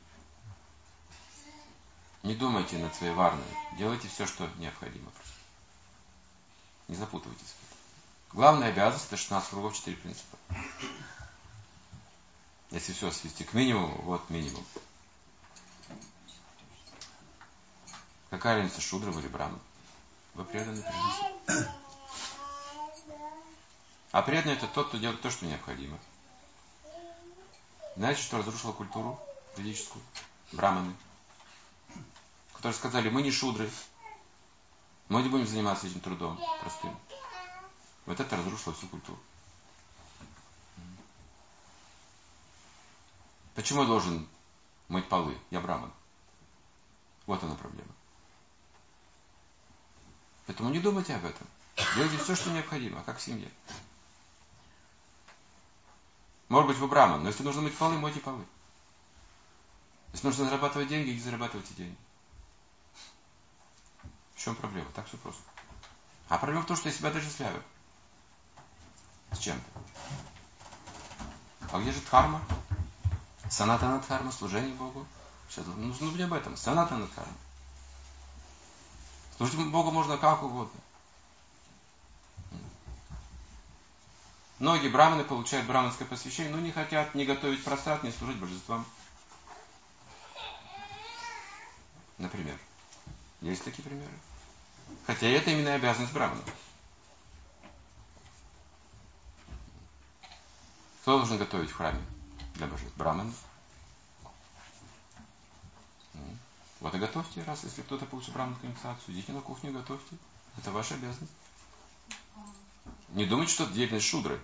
Не думайте над своей варной, делайте все, что необходимо. Не запутывайтесь. Главная обязанность — это шестнадцать кругов, четыре принципа. Если все свести к минимуму, вот минимум. Какая разница, шудра или браман? Вы преданы принципу. А преданный — это тот, кто делает то, что необходимо. Знаете, что разрушило культуру ведическую? Браманы. Которые сказали: мы не шудры, мы не будем заниматься этим трудом простым. Вот это разрушило всю культуру. Почему я должен мыть полы? Я браман. Вот она проблема. Поэтому не думайте об этом. Делайте все, что необходимо, как в семье. Может быть, вы браман, но если нужно мыть полы, мойте полы. Если нужно зарабатывать деньги, не зарабатывайте деньги. В чем проблема? Так все просто. А проблема в том, что я себя отождествляю. С чем-то. А где же дхарма? Санатана дхарма, служение Богу. Сейчас нужно думать об этом. Санатана дхарма. Служить Богу можно как угодно. Многие браманы получают браманское посвящение, но не хотят не готовить просад, не служить божествам. Например. Есть такие примеры. Хотя это именно обязанность брамана. Кто должен готовить в храме для божеств? Браман. Вот и готовьте, раз, если кто-то получил браманскую инициацию, идите на кухню и готовьте. Это ваша обязанность. Не думайте, что это деятельность шудры.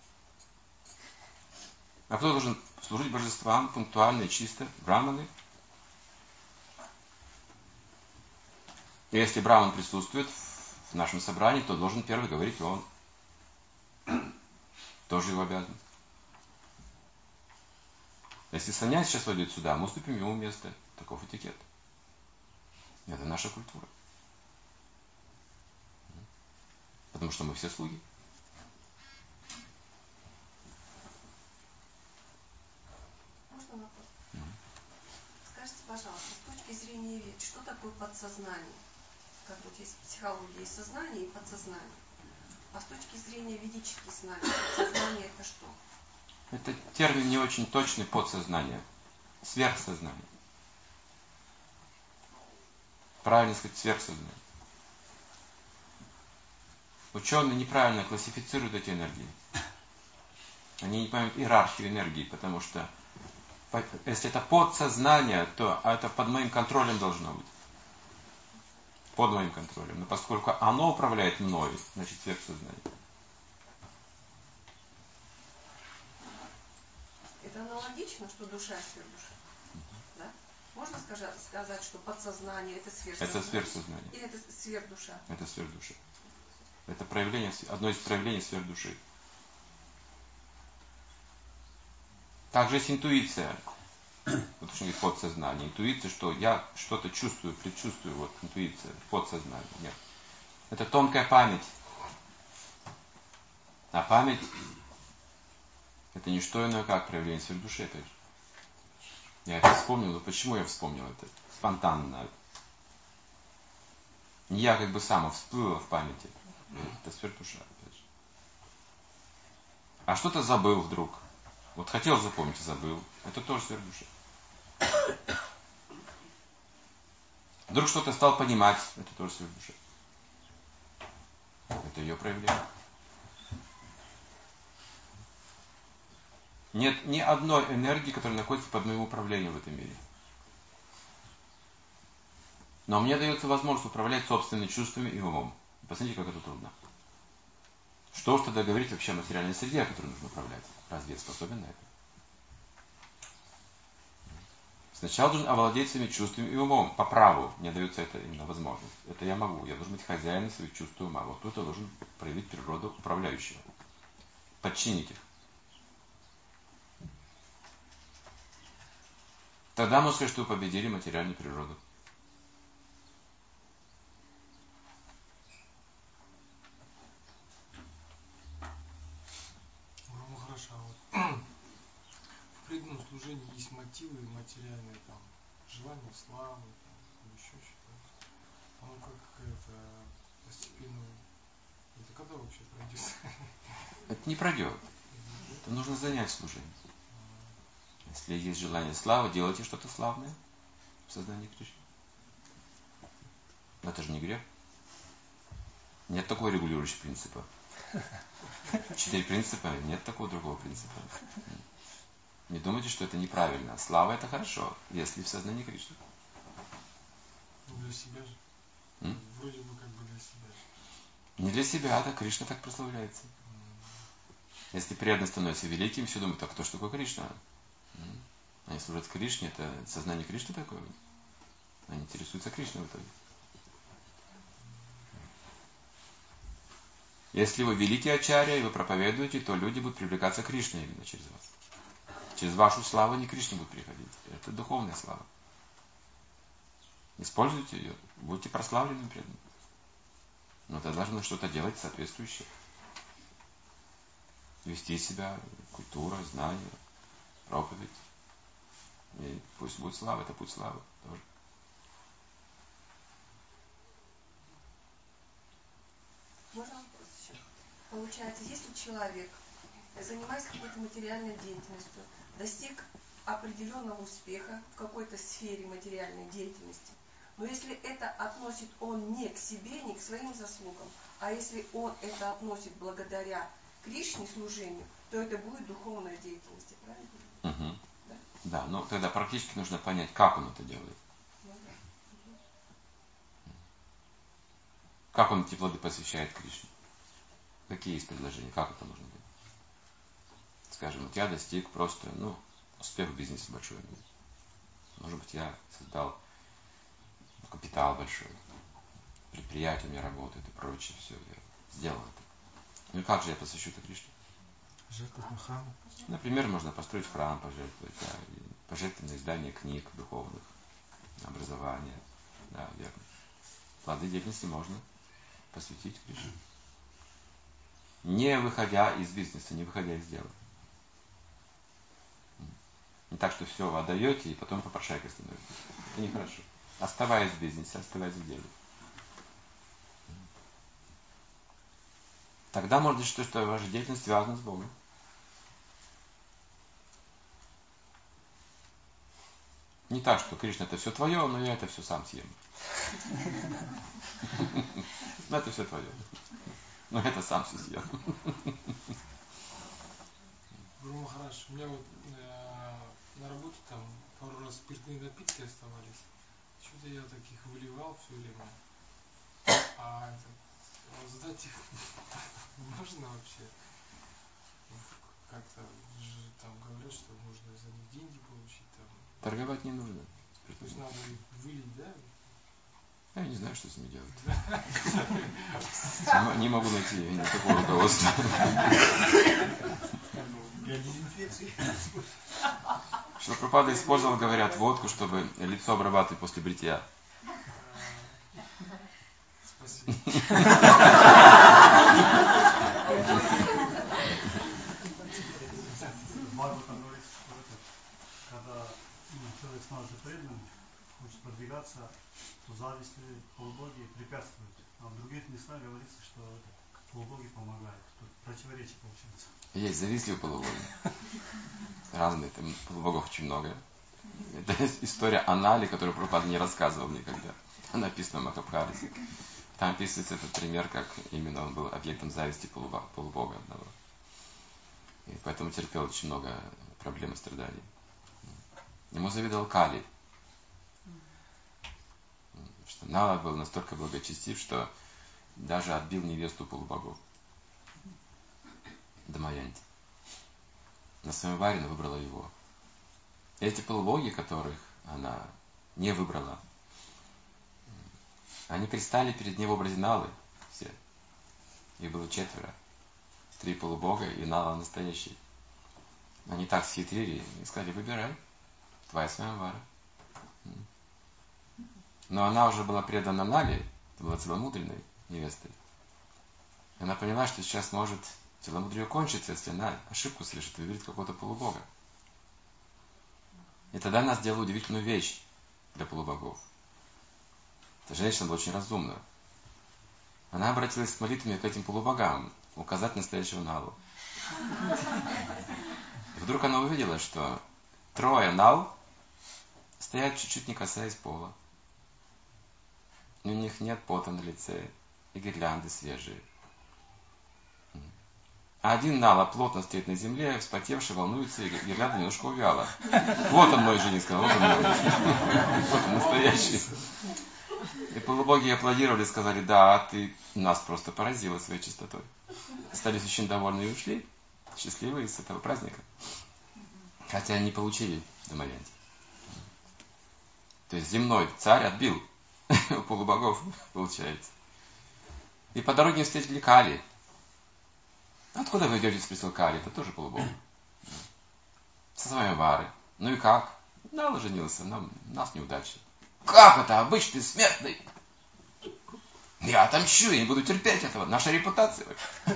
А кто должен служить божествам пунктуально и чисто? Браманы. И если браман присутствует в нашем собрании, то должен первый говорить он. Тоже его обязанность. Если саньяси сейчас войдет сюда, мы уступим ему место. Таков этикет. Это наша культура. Потому что мы все слуги. Можно вопрос? Mm-hmm. Скажите, пожалуйста, с точки зрения ведь, что такое подсознание? Как вот есть психология, есть сознание и подсознание. А с точки зрения ведических знаний, подсознание это что? Это термин не очень точный, подсознание. Сверхсознание. Правильно сказать, сверхсознание. Ученые неправильно классифицируют эти энергии. Они не понимают иерархию энергии, потому что если это подсознание, то это под моим контролем должно быть. Под моим контролем. Но поскольку оно управляет мной, значит сверхсознание. Это аналогично, что душа и сверхдуша. Да? Можно сказать, что подсознание это сверхсознание? Это сверхсознание. Или это сверхдуша? Это сверхдуша. Это проявление, одно из проявлений сверхдуши. Также есть интуиция. Вот что говорит подсознание. Интуиция, что я что-то чувствую, предчувствую, вот интуиция, подсознание. Нет. Это тонкая память. А память — это не что иное, как проявление своей души, опять же. Я это вспомнил, но почему я вспомнил это? Спонтанно. Не я как бы сам, а всплыло в памяти. Это сфера душа, опять же. А что-то забыл вдруг. Вот хотел запомнить и забыл. Это тоже сфера души. Вдруг что-то стал понимать. Это тоже сфера души. Это ее проявление. Нет ни одной энергии, которая находится под моим управлением в этом мире. Но мне дается возможность управлять собственными чувствами и умом. Посмотрите, как это трудно. Что уж тогда говорить вообще о материальной среде, о которой нужно управлять? Разве я способен на это? Сначала должен овладеть своими чувствами и умом. По праву мне дается это именно возможность. Это я могу. Я должен быть хозяином своих чувств и ума. Вот тут я должен проявить природу управляющего. Подчинить их. Тогда можно сказать, что вы победили материальную природу. Ну хорошо, а вот в преданном служении есть мотивы материальные, там, желание славы, там, еще что-то. Оно как это постепенно. Это когда вообще пройдет? Это не пройдет. Это нужно занять служение. Если есть желание славы, делайте что-то славное в сознании Кришны. Но это же не грех. Нет такого регулирующего принципа. Четыре принципа, нет такого другого принципа. Не думайте, что это неправильно. Слава — это хорошо, если в сознании Кришны. Для себя же. М? Вроде бы как бы для себя же. Не для себя, да, Кришна так прославляется. Если преданный становится великим, все думают, а кто ж такой Кришна? Они служат Кришне, это сознание Кришны такое. Они интересуются Кришной в итоге. Если вы великий ачарья и вы проповедуете, то люди будут привлекаться к Кришне именно через вас. Через вашу славу не Кришне будут приходить. Это духовная слава. Используйте ее, будьте прославленными преданными. Но тогда нужно что-то делать соответствующее. Вести себя, культура, знания, проповедь. И пусть будет слава, это путь славы тоже. Можно вопрос еще? Получается, если человек, занимаясь какой-то материальной деятельностью, достиг определенного успеха в какой-то сфере материальной деятельности, но если это относит он не к себе, не к своим заслугам, а если он это относит благодаря Кришне служению, то это будет духовная деятельность, правильно? Угу. Да? Да, но тогда практически нужно понять, как он это делает. Ну, да. Угу. Как он эти плоды посвящает Кришне. Какие есть предложения, как это можно делать? Скажем, вот я достиг просто, ну, успех в бизнесе большой. Может быть, я создал капитал большой, предприятие у меня работает и прочее, все, я сделал это. Ну и как же я посвящу это Кришне? Жертвовать на храм. Например, можно построить храм, пожертвовать, да, пожертвовать на издание книг духовных, на образование, да, верно. Плоды деятельности можно посвятить Кришне. Не выходя из бизнеса, не выходя из дела. Не так, что все вы отдаете и потом попрошайкой становитесь. Это нехорошо. Оставаясь в бизнесе, оставаясь в деле. Тогда можно считать, что ваша деятельность связана с Богом. Не так, что Кришна это все твое, но я это все сам съем. Но это все твое. Но это сам все съем. Гуру Махарадж, у меня вот э, на работе там пару раз спиртные напитки оставались. Что-то я таких выливал все время. А это, сдать их можно вообще? Как-то же там говорят, что можно за них деньги получить. Там. Торговать не нужно. То есть надо их вылить, да? Я не знаю, что с ними делать. Не могу найти никакого руководства. Для дезинфекции. Шрила использовал, говорят, водку, чтобы лицо обрабатывать после бритья. Спасибо. продвигаться, то зависть и полубоги препятствуют. А в других местах говорится, что полубоги помогают. Тут противоречие получается. Есть завистливые полубоги. Разные, там полубогов очень много. Это есть история Анали, которую Прабхупада не рассказывал никогда. Она написана в Махабхарате. Там описывается этот пример, как именно он был объектом зависти полубога, полубога одного. И поэтому терпел очень много проблем и страданий. Ему завидовал Кали. Что Нала был настолько благочестив, что даже отбил невесту полубогов. Дамаянти. На своем варе выбрала его. Эти полубоги, которых она не выбрала, они предстали перед ней в образе Налы все. Их было четверо. Три полубога и Нала настоящий. Они так схитрили и сказали: выбирай, твоя Свамвара. Но она уже была предана Нале, была целомудренной невестой. И она поняла, что сейчас может целомудрие кончиться, если она ошибку совершит и выберет какого-то полубога. И тогда она сделала удивительную вещь для полубогов. Эта женщина была очень разумна. Она обратилась с молитвами к этим полубогам, указать настоящего Налу. И вдруг она увидела, что трое Нал стоят чуть-чуть не касаясь пола. У них нет пота на лице и гирлянды свежие. А один Нала плотно стоит на земле, вспотевший, волнуется, и гирлянда немножко увяла. Вот он мой жених, сказал, вот он мой. Вот он настоящий. И полубоги аплодировали, сказали: да, ты нас просто поразила своей чистотой. Остались очень довольны и ушли, счастливые с этого праздника. Хотя они получили Дамаянти. То есть земной царь отбил у полубогов, получается. И по дороге встретили Кали. Откуда вы идете? Спросил Кали. Это тоже полубог. Со своей вары. Ну и как? Нала женился, но у нас неудача. Как это? Обычный смертный. Я отомщу, я не буду терпеть этого. Наша репутация.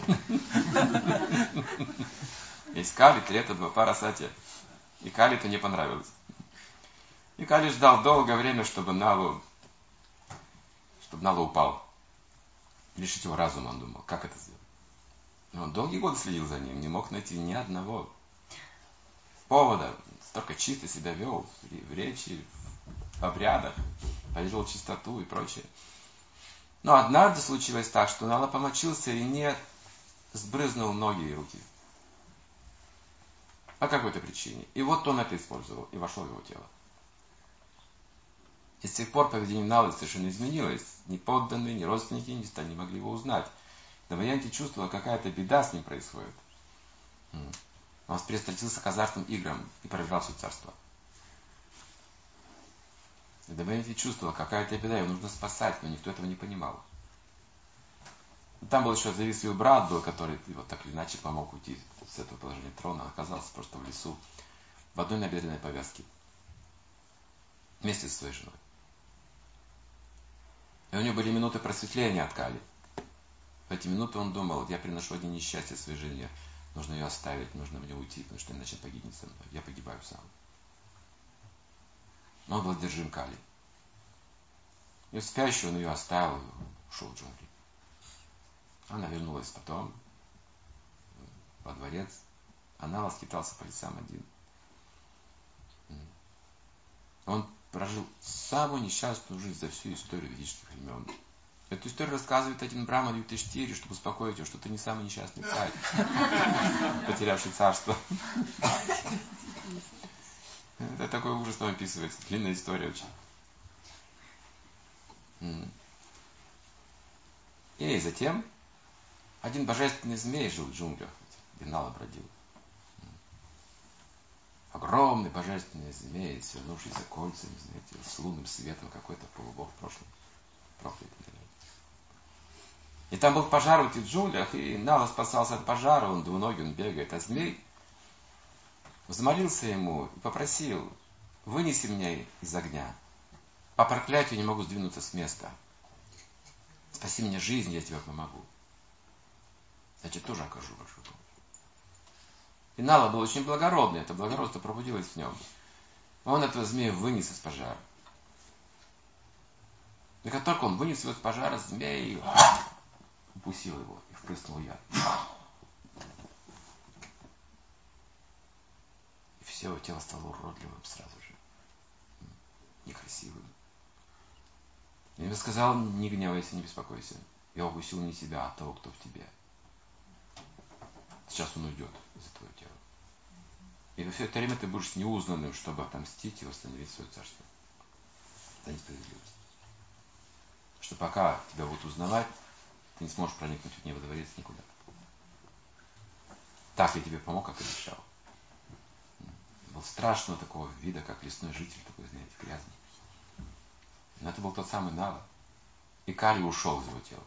Есть Кали, Трета, два пара Сатья. И Кали это не понравилось. И Кали ждал долгое время, чтобы Налу, чтобы Нала упал. Лишить его разума, он думал, как это сделать. Но он долгие годы следил за ним, не мог найти ни одного повода. Столько чисто себя вел в речи, в обрядах, поддерживал чистоту и прочее. Но однажды случилось так, что Нала помочился и не сбрызнул ноги и руки. По какой-то причине. И вот он это использовал и вошел в его тело. И с тех пор поведение Налы совершенно изменилось. Ни подданные, ни родственники не, не могли его узнать. Дамаянти чувствовала, какая-то беда с ним происходит. Он пристрастился к азартным играм и проиграл все царство. И Дамаянти чувствовала, какая-то беда, его нужно спасать, но никто этого не понимал. И там был еще завистливый брат, был, который вот так или иначе помог уйти с этого положения трона. Он оказался просто в лесу в одной набедренной повязке вместе со своей женой. И у него были минуты просветления от Кали. В эти минуты он думал: я приношу одни несчастья своей жене, нужно ее оставить, нужно мне уйти, потому что иначе погибнет со мной, я погибаю сам. Но он был одержим Кали. И спящий он ее оставил и ушел в джунгли. Она вернулась потом во дворец. Она восхитался по лесам один. Он прожил самую несчастную жизнь за всю историю ведических времен. Эту историю рассказывает один Брахман Юктиштири, чтобы успокоить его, что ты не самый несчастный царь, потерявший царство. Это такой ужас там описывается. Длинная история очень. И затем один божественный змей жил в джунглях, где Нала бродил. Огромный божественный змей, свернувшийся кольцами, знаете, с лунным светом, какой-то полубог в прошлом. Проклятый. И там был пожар в этих джунглях, и Нала спасался от пожара, он двуногий, он бегает, а змей взмолился ему и попросил: вынеси меня из огня. По проклятию не могу сдвинуться с места. Спаси мне жизнь, я тебе помогу. Я тебе тоже окажу большую помощь. И Нала был очень благородный, это благородство пробудилось в нем. Он этого змея вынес из пожара. И как только он вынес его из пожара, змей укусил его и впрыснул яд. И все его тело стало уродливым сразу же. Некрасивым. И он сказал: не гневайся, не беспокойся. Я укусил не себя, а того, кто в тебе. Сейчас он уйдет из твоего тела. И во все это время ты будешь неузнанным, чтобы отомстить и восстановить свое царство. Это несправедливость. Что пока тебя будут узнавать, ты не сможешь проникнуть в небо дворец никуда. Так я тебе помог, как обещал. Был страшного такого вида, как лесной житель, такой, знаете, грязный. Но это был тот самый Нава. И Кали ушел из его тела.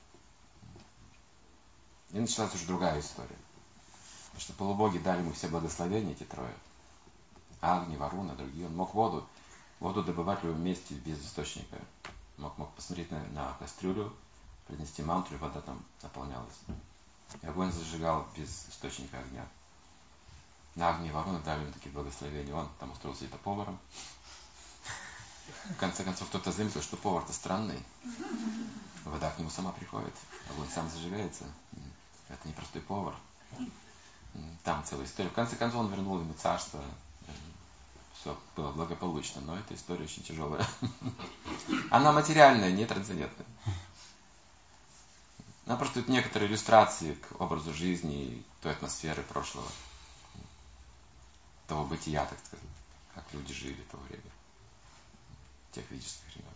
И началась уже другая история. Потому что полубоги дали ему все благословения, эти трое. Агни, Варуна, другие. Он мог воду, воду добывать в любом месте без источника. Мог, мог посмотреть на, на кастрюлю, принести мантру, и вода там наполнялась. И огонь зажигал без источника огня. На Агни и Варуна дали ему такие благословения. Он там устроился где-то поваром. В конце концов, кто-то заметил, что повар-то странный. Вода к нему сама приходит, огонь сам зажигается. Это не простой повар. Там целая история. В конце концов, он вернул ему царство. Все было благополучно, но эта история очень тяжелая. Она материальная, не трансцендентная. Она просто тут некоторые иллюстрации к образу жизни и той атмосферы прошлого. Того бытия, так сказать. Как люди жили в то время. Тех ведических времен.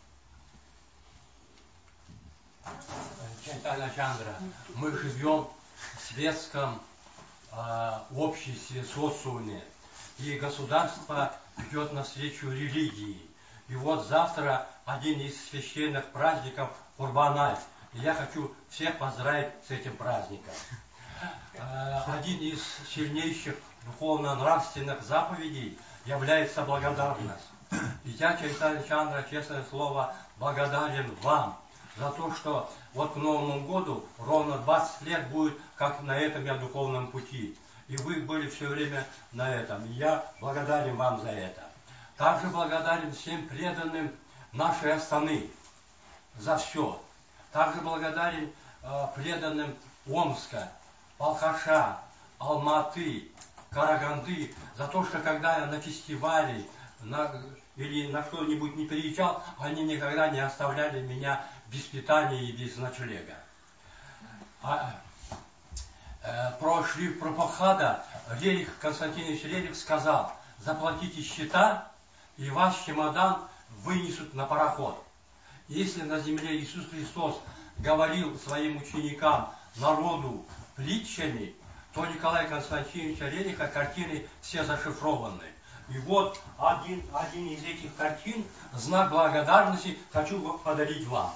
Чайтанья Чандра, мы живем в светском э, обществе, социуме, и государство идет навстречу религии. И вот завтра один из священных праздников Курбан-Айт. И я хочу всех поздравить с этим праздником. Э, один из сильнейших духовно-нравственных заповедей является благодарность. И я, Чайтанья Чандра, честное слово, благодарен вам за то, что вот к Новому году ровно двадцать лет будет, как на этом я духовном пути. И вы были все время на этом. И я благодарен вам за это. Также благодарен всем преданным нашей Астаны за все. Также благодарен э, преданным Омска, Балхаша, Алматы, Караганды за то, что когда я на фестивале на, или на что-нибудь не приезжал, они никогда не оставляли меня без питания и без ночлега. А, э, про Шри Прабхупада Рерих Константинович Рерих сказал: заплатите счета, и ваш чемодан вынесут на пароход. Если на земле Иисус Христос говорил своим ученикам, народу, притчами, то Николая Константиновича Рериха картины все зашифрованы. И вот один, один из этих картин, знак благодарности, хочу подарить вам.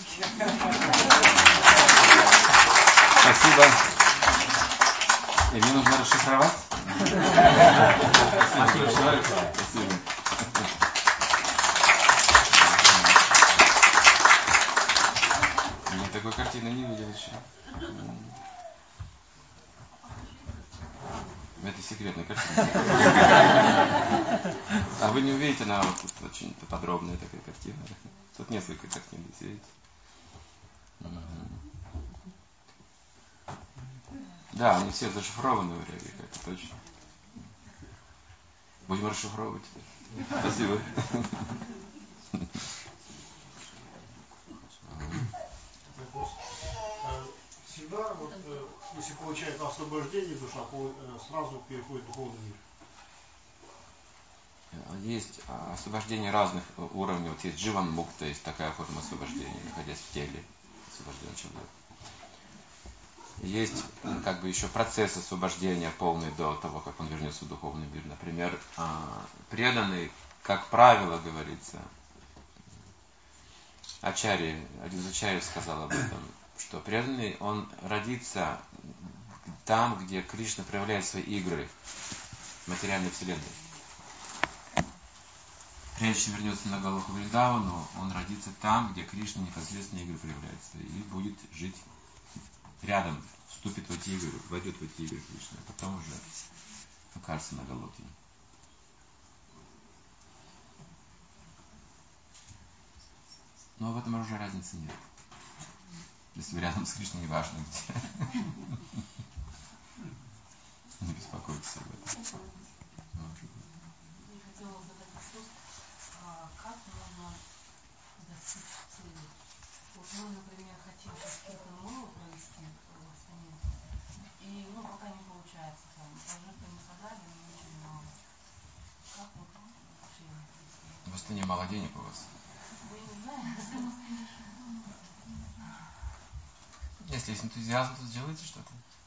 Спасибо. И мне нужно расшифровать? Спасибо большое. Спасибо. Я такой картины не видел еще. Это секретная картина. А вы не увидите, она вот тут очень подробная такая картина. Тут несколько картин, видите? Да, они все зашифрованы в Рерихе, это точно. Будем расшифровывать. Спасибо. Всегда, вот, если получает освобождение, душа сразу переходит в духовный мир. Есть освобождение разных уровней. Вот есть дживан мукта, есть такая форма освобождения, находясь в теле, освобожден человек. Есть как бы еще процесс освобождения полный до того, как он вернется в духовный мир. Например, преданный, как правило, говорится, Ачарья, один из ачарьев сказал об этом, что преданный, он родится там, где Кришна проявляет свои игры в материальной вселенной. Прежде чем вернется на Галоху Вриндавану, он родится там, где Кришна непосредственно игры проявляется, и будет жить рядом, вступит в эти игры, войдет в эти игры Кришны, а потом уже окажется на Галохе. Но в этом уже разницы нет. Если вы рядом с Кришной, неважно где. Не беспокойтесь об этом. Я хотела задать вопрос, а как можно достичь цели? Вот мы, например, хотим какие-то новые провести в Астане, и ну, пока не получается, там, пожертвования мы собрали, но очень мало. Как вот вообще? В Астане мало денег у вас. Я не знаю. Если есть энтузиазм, то сделайте что-то.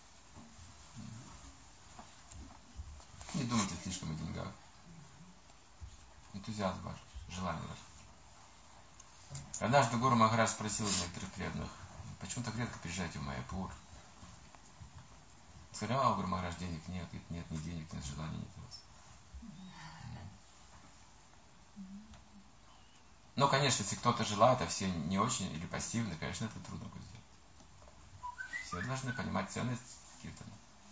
Не думайте слишком о деньгах. Энтузиазм ваш, желание ваше. Однажды Гуру Махарадж спросил некоторых преданных: почему так редко приезжаете в Майяпур? Сказали: а у Гуру Махарадж денег нет, нет, нет, ни денег, нет желания, нет у вас. Ну, конечно, если кто-то желает, а все не очень или пассивны, конечно, это трудно будет сделать. Все должны понимать ценность киртана.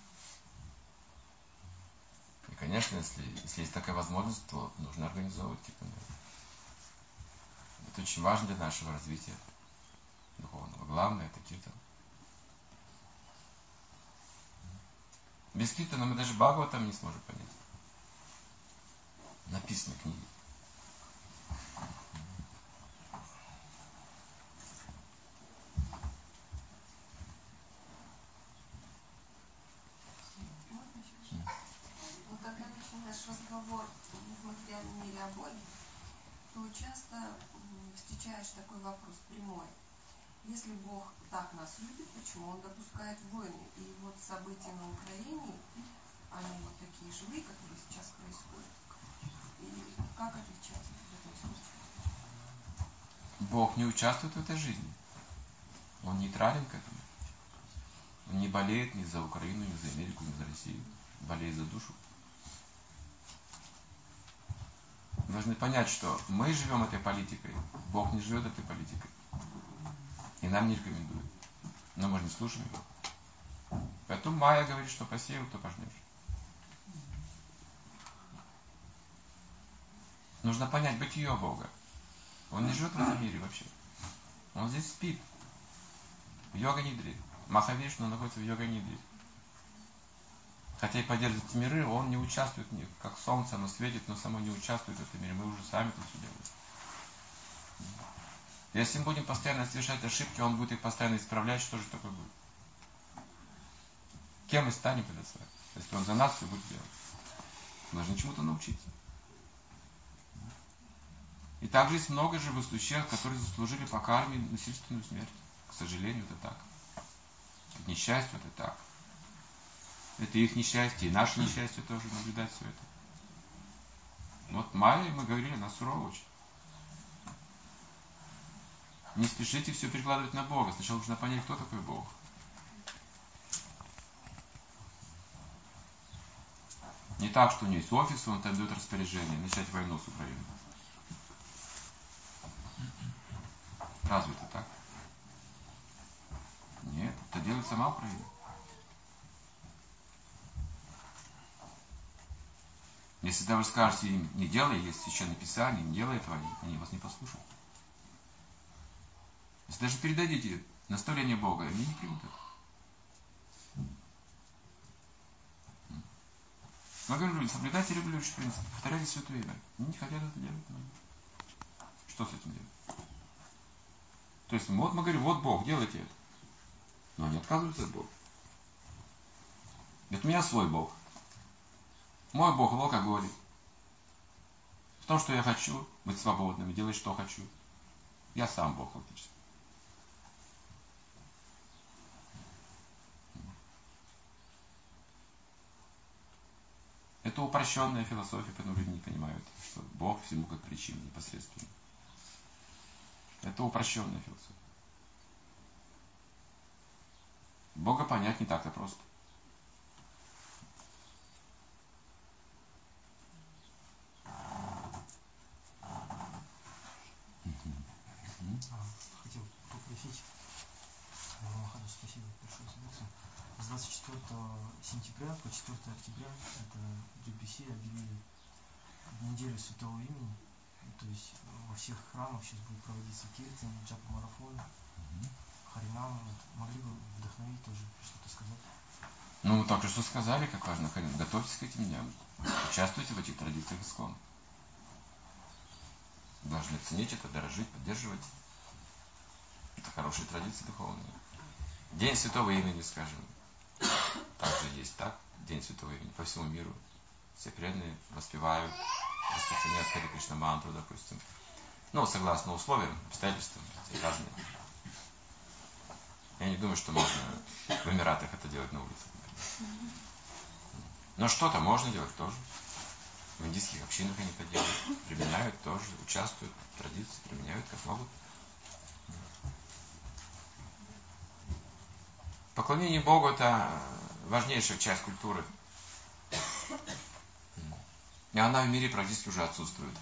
И, конечно, если, если есть такая возможность, то нужно организовывать киртан. Это очень важно для нашего развития духовного. Главное — это киртан. Без киртана мы даже Бхагаватам не сможем понять. Написаны книги. Вот когда начинаешь разговор в материальном мире о Боге, то часто м, встречаешь такой вопрос прямой. Если Бог так нас любит, почему Он допускает войны? И вот события на Украине, они вот такие живые, которые сейчас происходят. И как отвечать в этом случае? Бог не участвует в этой жизни. Он нейтрален к этому. Он не болеет ни за Украину, ни за Америку, ни за Россию. Болеет за душу. Мы должны понять, что мы живем этой политикой. Бог не живет этой политикой. И нам не рекомендует. Но мы же не слушаем его. Поэтому Майя говорит, что посеял, то пожнешь. Нужно понять бытие Бога. Он не живет в этом мире вообще. Он здесь спит. В йога-нидре. Махавишну находится в йога-нидре. Хотя и поддерживает эти миры, он не участвует в них. Как солнце, оно светит, но само не участвует в этом мире. Мы уже сами тут все делаем. Если мы будем постоянно совершать ошибки, он будет их постоянно исправлять, что же такое будет? Кем мы станем тогда с вами, если он за нас все будет делать? Мы должны чему-то научиться. И также есть много живых существ, которые заслужили по карме насильственную смерть. К сожалению, это так. К несчастью, это так. Это их несчастье, и наше несчастье тоже наблюдать все это. Вот Майя, мы говорили, она сурова очень. Не спешите все перекладывать на Бога. Сначала нужно понять, кто такой Бог. Не так, что у него есть офис, он там дает распоряжение начать войну с Украиной. Разве это так? Нет, это делает сама Украина. Если даже скажете им, не делай, есть священное писание, не делай этого, они вас не послушают. Если даже передадите наставление Бога, они не примут это. Но говорю, соблюдайте регулирующий принцип, повторяйте святое имя. Они не хотят это делать. Что с этим делать? То есть, вот мы говорим, вот Бог, делайте это. Но они отказываются от Бога. Говорят, у меня свой Бог. Мой Бог в алкоголе. В том, что я хочу быть свободным и делать, что хочу. Я сам Бог фактически. Это упрощенная философия, поэтому люди не понимают, что Бог всему как причина непосредственно. Это упрощенная философия. Бога понять не так-то просто. Хотел попросить Махарадж, спасибо большое за лекцию. С двадцать четвёртого сентября по четвёртое октября это джи пи си объявили неделю Святого Имени. то есть во всех храмах сейчас будет проводиться киртан, джапа-марафон, харинам. Вот, могли бы вдохновить тоже, что-то сказать? Ну, мы только что сказали, как важно харинам. Готовьтесь к этим дням. Участвуйте в этих традициях ИСККОН. Должны ценить это, дорожить, поддерживать. Это хорошие традиции духовные. День Святого Имени, скажем. Также есть так. День Святого Имени по всему миру. Все преданные воспевают, распространяют Харе Кришна мантру, допустим. Ну, согласно условиям, обстоятельствам, все разные. Я не думаю, что можно в Эмиратах это делать на улице. Но что-то можно делать тоже. В индийских общинах они это делают. Применяют тоже, участвуют в традиции, применяют как могут. Поклонение Богу – это важнейшая часть культуры. И она в мире практически уже отсутствует.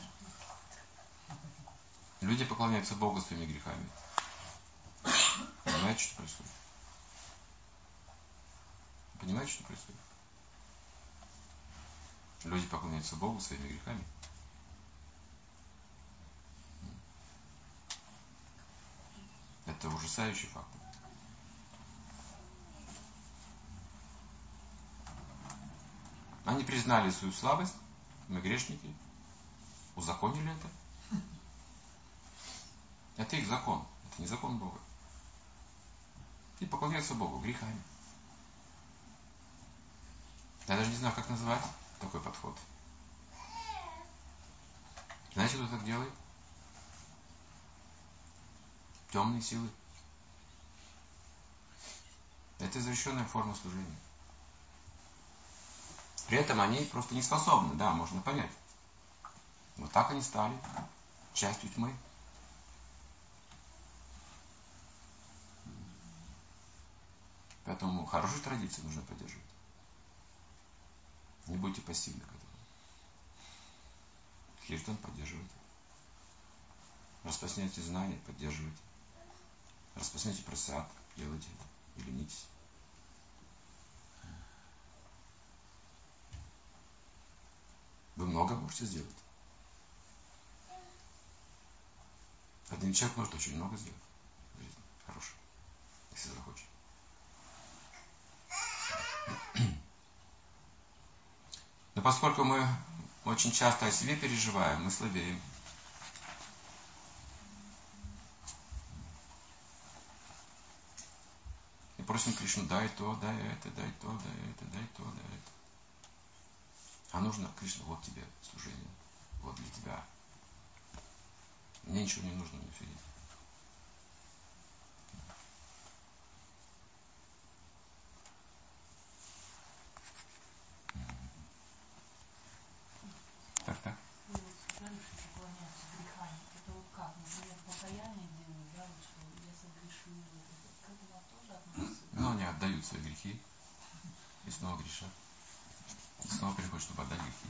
Люди поклоняются Богу своими грехами. Понимаете, что происходит? Понимаете, что происходит? Люди поклоняются Богу своими грехами. Это ужасающий факт. Они признали свою слабость, мы грешники, узаконили это. Это их закон, это не закон Бога. И поклоняются Богу грехами. Я даже не знаю, как называть такой подход. Знаете, кто так делает? Темные силы. Это извращенная форма служения. При этом они просто не способны, да, можно понять. Вот так они стали частью тьмы. Поэтому хорошие традиции нужно поддерживать. Не будьте пассивны к этому. Киртан поддерживайте. Распространяйте знания, поддерживайте. Распространяйте просад, делайте это. Не ленитесь. Вы много можете сделать. Один человек может очень много сделать в жизни. Хороший. Если захочет. Но поскольку мы очень часто о себе переживаем, мы слабеем. И просим Кришну, дай то, дай это, дай то, дай это, дай то, дай это. А нужно, Кришна, вот тебе служение. Вот для тебя. Мне ничего не нужно, мне все есть. Так, так. Ну, они отдают свои грехи и снова грешат. И снова приходят, чтобы отдать грехи.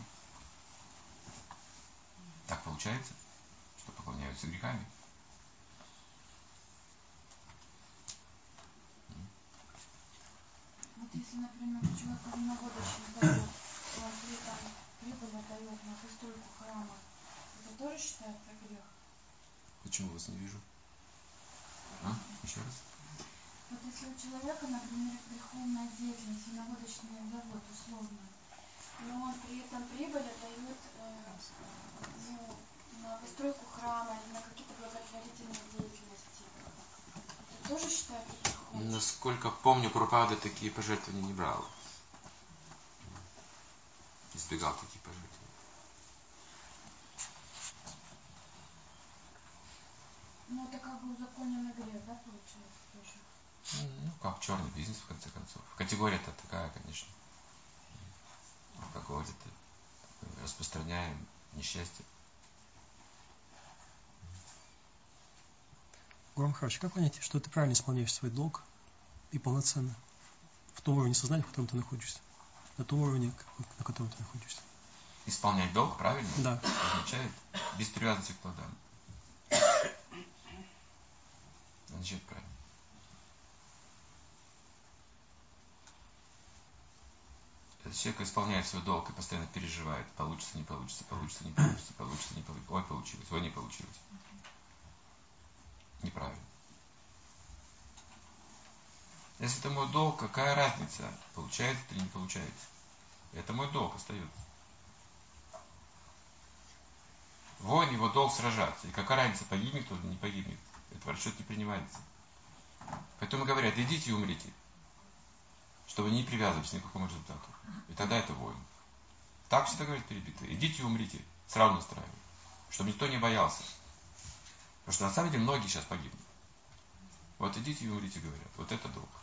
Так получается, что поклоняются грехами. Вот если, например, человек одногодочный дает, он при этом прибыль отдает на постройку храма, это тоже считается грех? Почему вас не вижу? А? Еще раз? Вот если у человека, например, греховная деятельность, одногодочный завод условно, но он при этом прибыль отдает э, ну, на постройку храма или на какие-то благотворительные деятельности, это тоже считается грехом? Насколько помню, Прабхупада такие пожертвования не брал. Избегал такие пожертвования. Ну, это как бы узаконенный грех, да, получается тоже? Ну, как черный бизнес, в конце концов. Категория-то такая, конечно. Какого-то распространяем несчастье. Гуру Махарадж, как понять, что ты правильно исполняешь свой долг и полноценно в том уровне сознания, в котором ты находишься? На том уровне, на котором ты находишься. Исполнять долг, правильно? Да. Означает без привязанности к плодам. Означает правильно. Если человек исполняет свой долг и постоянно переживает, получится, не получится, получится, не получится, получится, не получится, ой, получилось, ой, не получилось. Неправильно. Если это мой долг, какая разница, получается или не получается? Это мой долг остается. Воин, его долг сражаться. И какая разница, погибнет он или не погибнет. Это в расчет не принимается. Поэтому говорят, идите и умрите. Чтобы не привязываться ни к какому результату. И тогда это воин. Так всегда говорят перебитые. Идите и умрите. Сразу настраивай. Чтобы никто не боялся. Потому что на самом деле многие сейчас погибнут. Вот идите и умрите, говорят. Вот это долг.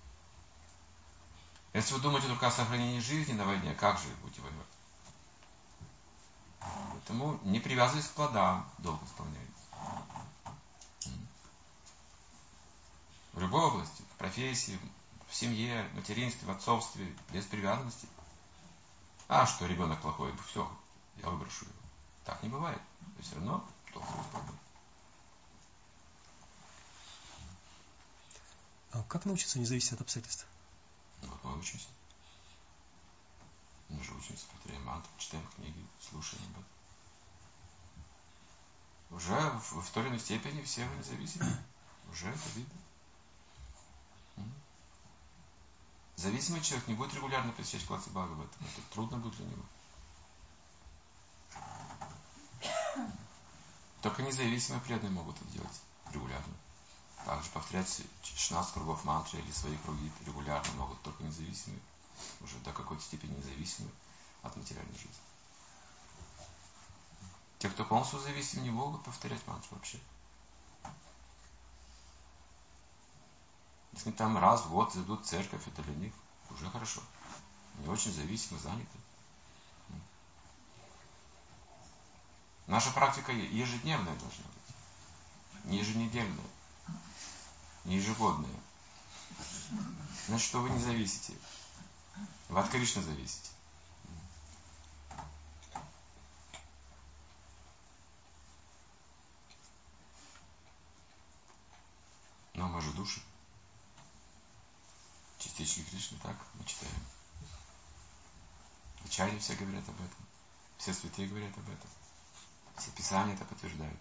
Если вы думаете только о сохранении жизни на войне, как же вы будете воевать? Поэтому не привязываясь к плодам, долг исполняется. В любой области, в профессии, в семье, в материнстве, в отцовстве, без привязанности. А что, ребенок плохой, все, я выброшу его. Так не бывает. И все равно долг исполняется. А как научиться не зависеть от обстоятельств? Вот мы учимся. Мы же учимся, повторяем мантру, читаем книги, слушаем об этом. Уже в, в той или иной степени все вы независимы. Уже это видно. Зависимый человек не будет регулярно посещать классы Бхагавата. Это трудно будет для него. Только независимые преданные могут это делать регулярно. Также повторять шестнадцать кругов мантры или свои круги регулярно могут только независимые. Уже до какой-то степени независимые от материальной жизни. Те, кто полностью зависим, не могут повторять мантру вообще. Если там раз в год зайдут в церковь, это для них уже хорошо. Они очень зависимы, заняты. Наша практика ежедневная должна быть. Не еженедельная. Не ежегодная. Значит, что вы не зависите. Вы от Кришны зависите. Но мы же души. Частички Кришны, так мы читаем. Ачарьи все говорят об этом. Все святые говорят об этом. Все писания это подтверждают.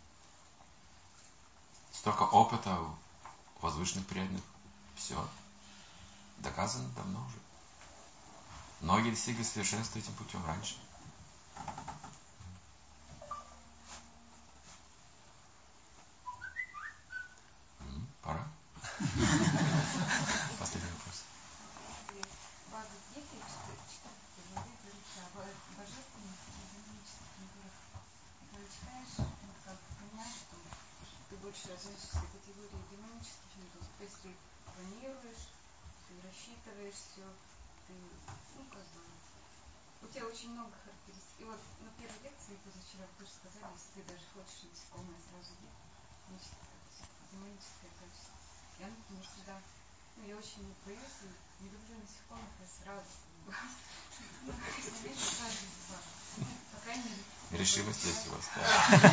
Столько опыта у возвышенных преданных. Все. Доказано давно уже. Многие достигли совершенства этим путем раньше. М-м, пора. Последний вопрос. Ты больше относишься к категории динамических миров. Если планируешь, ты рассчитываешь все, ты, ну, как бы, у тебя очень много характеристик. И вот на первой лекции позавчера вы тоже сказали, если ты даже хочешь насекомое сразу видеть, значит, это демоническое качество. Я, например, всегда, ну, я очень не боюсь и не люблю насекомых, я сразу, ну, если вижу, сразу зуба. По крайней мере. Решимость есть у вас, да.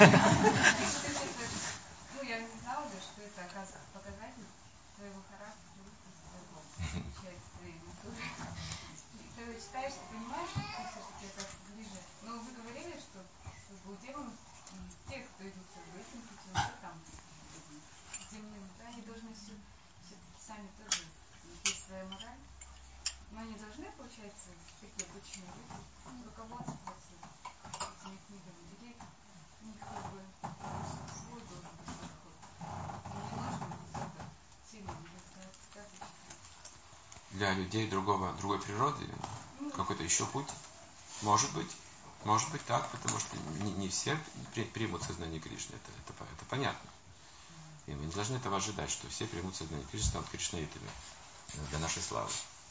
Ну, я не знала, да, что это, оказывается, показатель твоего характера, часть твоей натуры. И ты его читаешь, ты понимаешь, что ты все-таки оказывается ближе. Но вы говорили, что у демонов, те, кто идут этим путем, да, там, земным, да, они должны все, все сами тоже, есть своя мораль. Но они должны, получается, такие обученные люди, руководствоваться этими книгами. Или у них как бы свой должен быть подход. Не нужно быть сильно недостаточно. Для людей другого, другой природы, ну, какой-то еще путь, может быть, может быть так, потому что не, не все примут сознание Кришны, это, это, это понятно. И мы не должны этого ожидать, что все примут сознание Кришны, станут кришнаитами для нашей славы.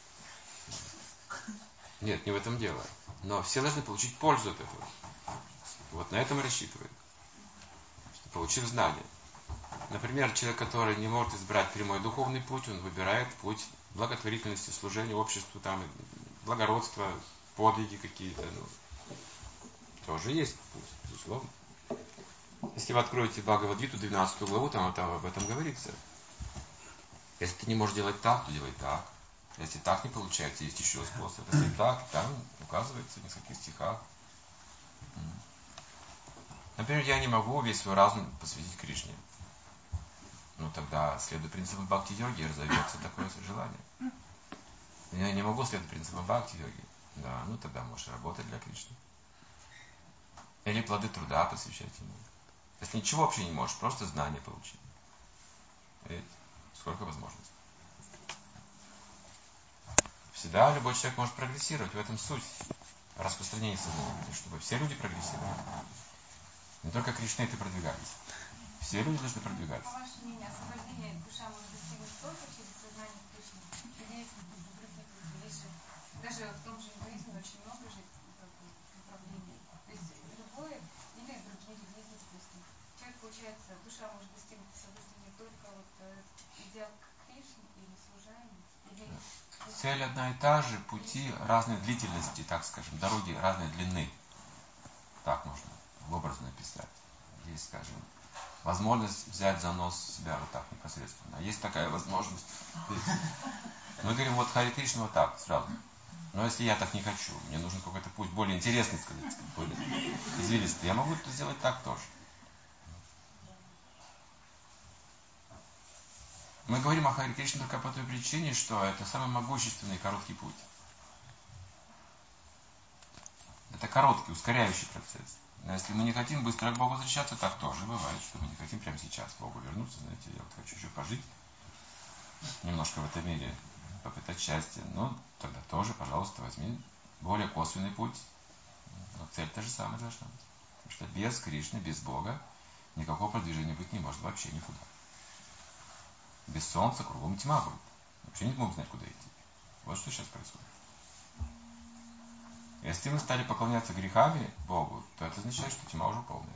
Нет, не в этом дело. Но все должны получить пользу от этого. Вот на этом и рассчитывают. Что, получив знания. Например, человек, который не может избрать прямой духовный путь, он выбирает путь благотворительности, служения обществу, там, благородства, подвиги какие-то. Ну, тоже есть путь, безусловно. Если вы откроете Бхагавад-гиту, двенадцатую главу, там, там об этом говорится. Если ты не можешь делать так, то делай так. Если так не получается, есть еще способ. Если так, там указывается в нескольких стихах. Например, я не могу весь свой разум посвятить Кришне. Ну тогда, следуя принципам бхакти-йоги, разовьется такое желание. Я не могу следовать принципам бхакти-йоги. Да, ну тогда можешь работать для Кришны. Или плоды труда посвящать ему. Если ничего вообще не можешь, просто знания получить. Видите, сколько возможностей. Всегда любой человек может прогрессировать, в этом суть распространения сознания, чтобы все люди прогрессировали. Не только кришнаиты продвигались. Все люди должны продвигаться. По вашему мнению, освобождение душа может достигнуть только через сознание Кришны? Или есть других лишь, даже в том же индуизме очень много же направлений. То есть любое или другие религии, допустим. Человек, получается, душа может достигнуть освобождения только вот идя к Кришне или служанию, или... Цель одна и та же, пути разной длительности, так скажем, дороги разной длины. Так можно образно описать. Есть, скажем, возможность взять занос себя вот так непосредственно. Есть такая возможность. Мы говорим, вот Хари Кришна вот так, сразу. Но если я так не хочу, мне нужен какой-то путь более интересный, сказать, более извилистый, я могу это сделать так тоже. Мы говорим о Хари Кришне только по той причине, что это самый могущественный короткий путь. Это короткий, ускоряющий процесс. Но если мы не хотим быстро к Богу возвращаться, так тоже бывает, что мы не хотим прямо сейчас к Богу вернуться. Знаете, я вот хочу еще пожить, немножко в этом мире попытать счастье. Ну, тогда тоже, пожалуйста, возьми более косвенный путь. Но цель та же самая должна быть. Потому что без Кришны, без Бога никакого продвижения быть не может вообще никуда. Без солнца кругом тьма будет. Вообще не могут знать, куда идти. Вот что сейчас происходит. Если мы стали поклоняться грехами Богу, то это означает, что тьма уже полная.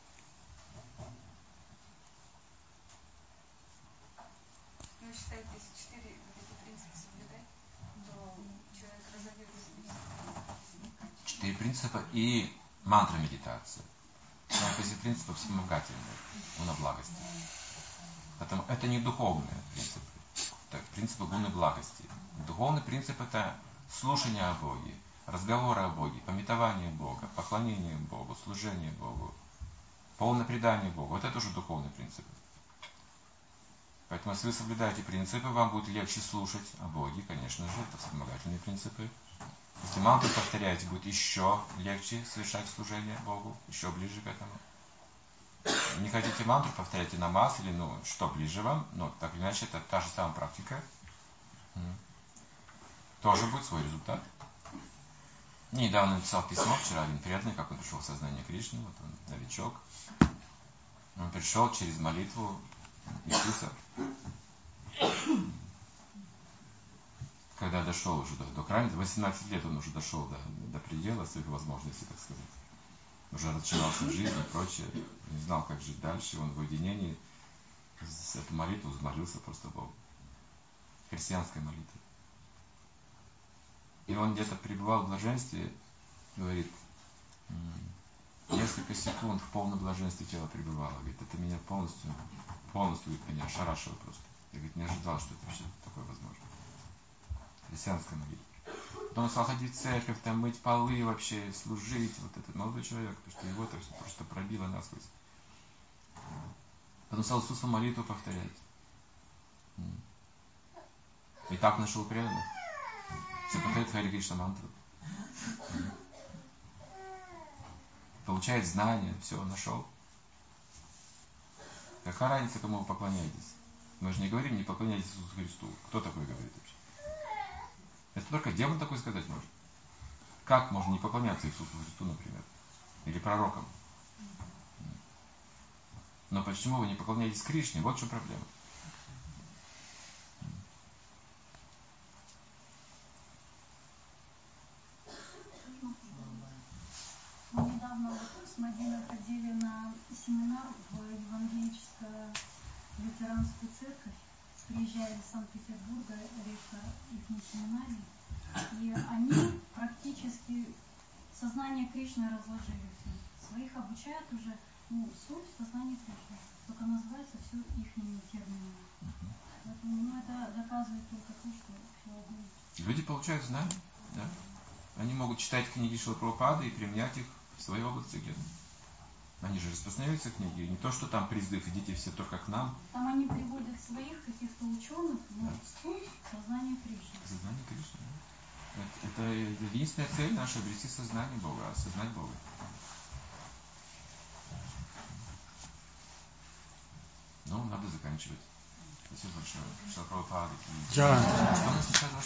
Ну, считаете, если четыре вот эти принципы соблюдать, то человек разовьется. Четыре принципа и мантра медитация. Сам по себе принципы вспомогательные, но на благости. Поэтому это не духовные принципы. Это принципы гуны благости. Духовный принцип это слушание о Боге, разговоры о Боге, памятование Бога, поклонение Богу, служение Богу, полное предание Богу. Вот это уже духовные принципы. Поэтому, если вы соблюдаете принципы, вам будет легче слушать о Боге, конечно же, это вспомогательные принципы. Если мантру повторяете, будет еще легче совершать служение Богу, еще ближе к этому. Не хотите мантру, повторяйте намаз или, ну, что ближе вам, но так или иначе, это та же самая практика. Тоже будет свой результат. Недавно написал письмо, вчера один преданный, как он пришел в сознание Кришны, вот он новичок. Он пришел через молитву Иисуса. Когда дошел уже до, до крайности, восемнадцать лет он уже дошел до, до предела своих возможностей, так сказать. Уже разочаровался в жизни и прочее. Не знал, как жить дальше. Он в уединении с эту молитву взмолился просто Богу. Христианская молитва. И он где-то пребывал в блаженстве, говорит, несколько секунд в полном блаженстве тело пребывало. Говорит, это меня полностью, полностью говорит, меня ошарашило просто. Я говорит, не ожидал, что это вообще такое возможно. Христианская молитва. Потом он стал ходить в церковь, там мыть полы вообще, служить. Вот этот молодой человек, потому что его это все просто пробило насквозь. Потом стал Иисусу молитву повторять. И так нашел преданных. Все повторяет Хари Кришна мантру. Получает знания, все, нашел. Какая разница, кому вы поклоняетесь? Мы же не говорим, не поклоняйтесь Иисусу Христу. Кто такой говорит вообще? Это только демон такой сказать может. Как можно не поклоняться Иисусу Христу, например? Или пророкам? Но почему вы не поклоняетесь Кришне? Вот в чем проблема. Мы недавно с Мадиной ходили на семинар в евангелическую лютеранскую церковь. Приезжали из Санкт-Петербурга, ректор их семинарии. И они практически сознание Кришны разложили все. Своих обучают уже, ну, суть сознания Кришны. Только называется все их терминами. Ну, это доказывает только то, что все одно. Люди получают знания, да? Они могут читать книги Шрилы Прабхупады и применять их в своей области где-то. Они же распространяются книги, не то, что там призыв, идите все только к нам. Там они приводят своих каких-то ученых, но Да. суть сознания Кришны. Сознание Кришны. Да? Это, это единственная цель наша — обрести сознание Бога, осознать Бога. Ну, надо заканчивать. Спасибо большое. Шрила Прабхупада. Джай. Что мы сейчас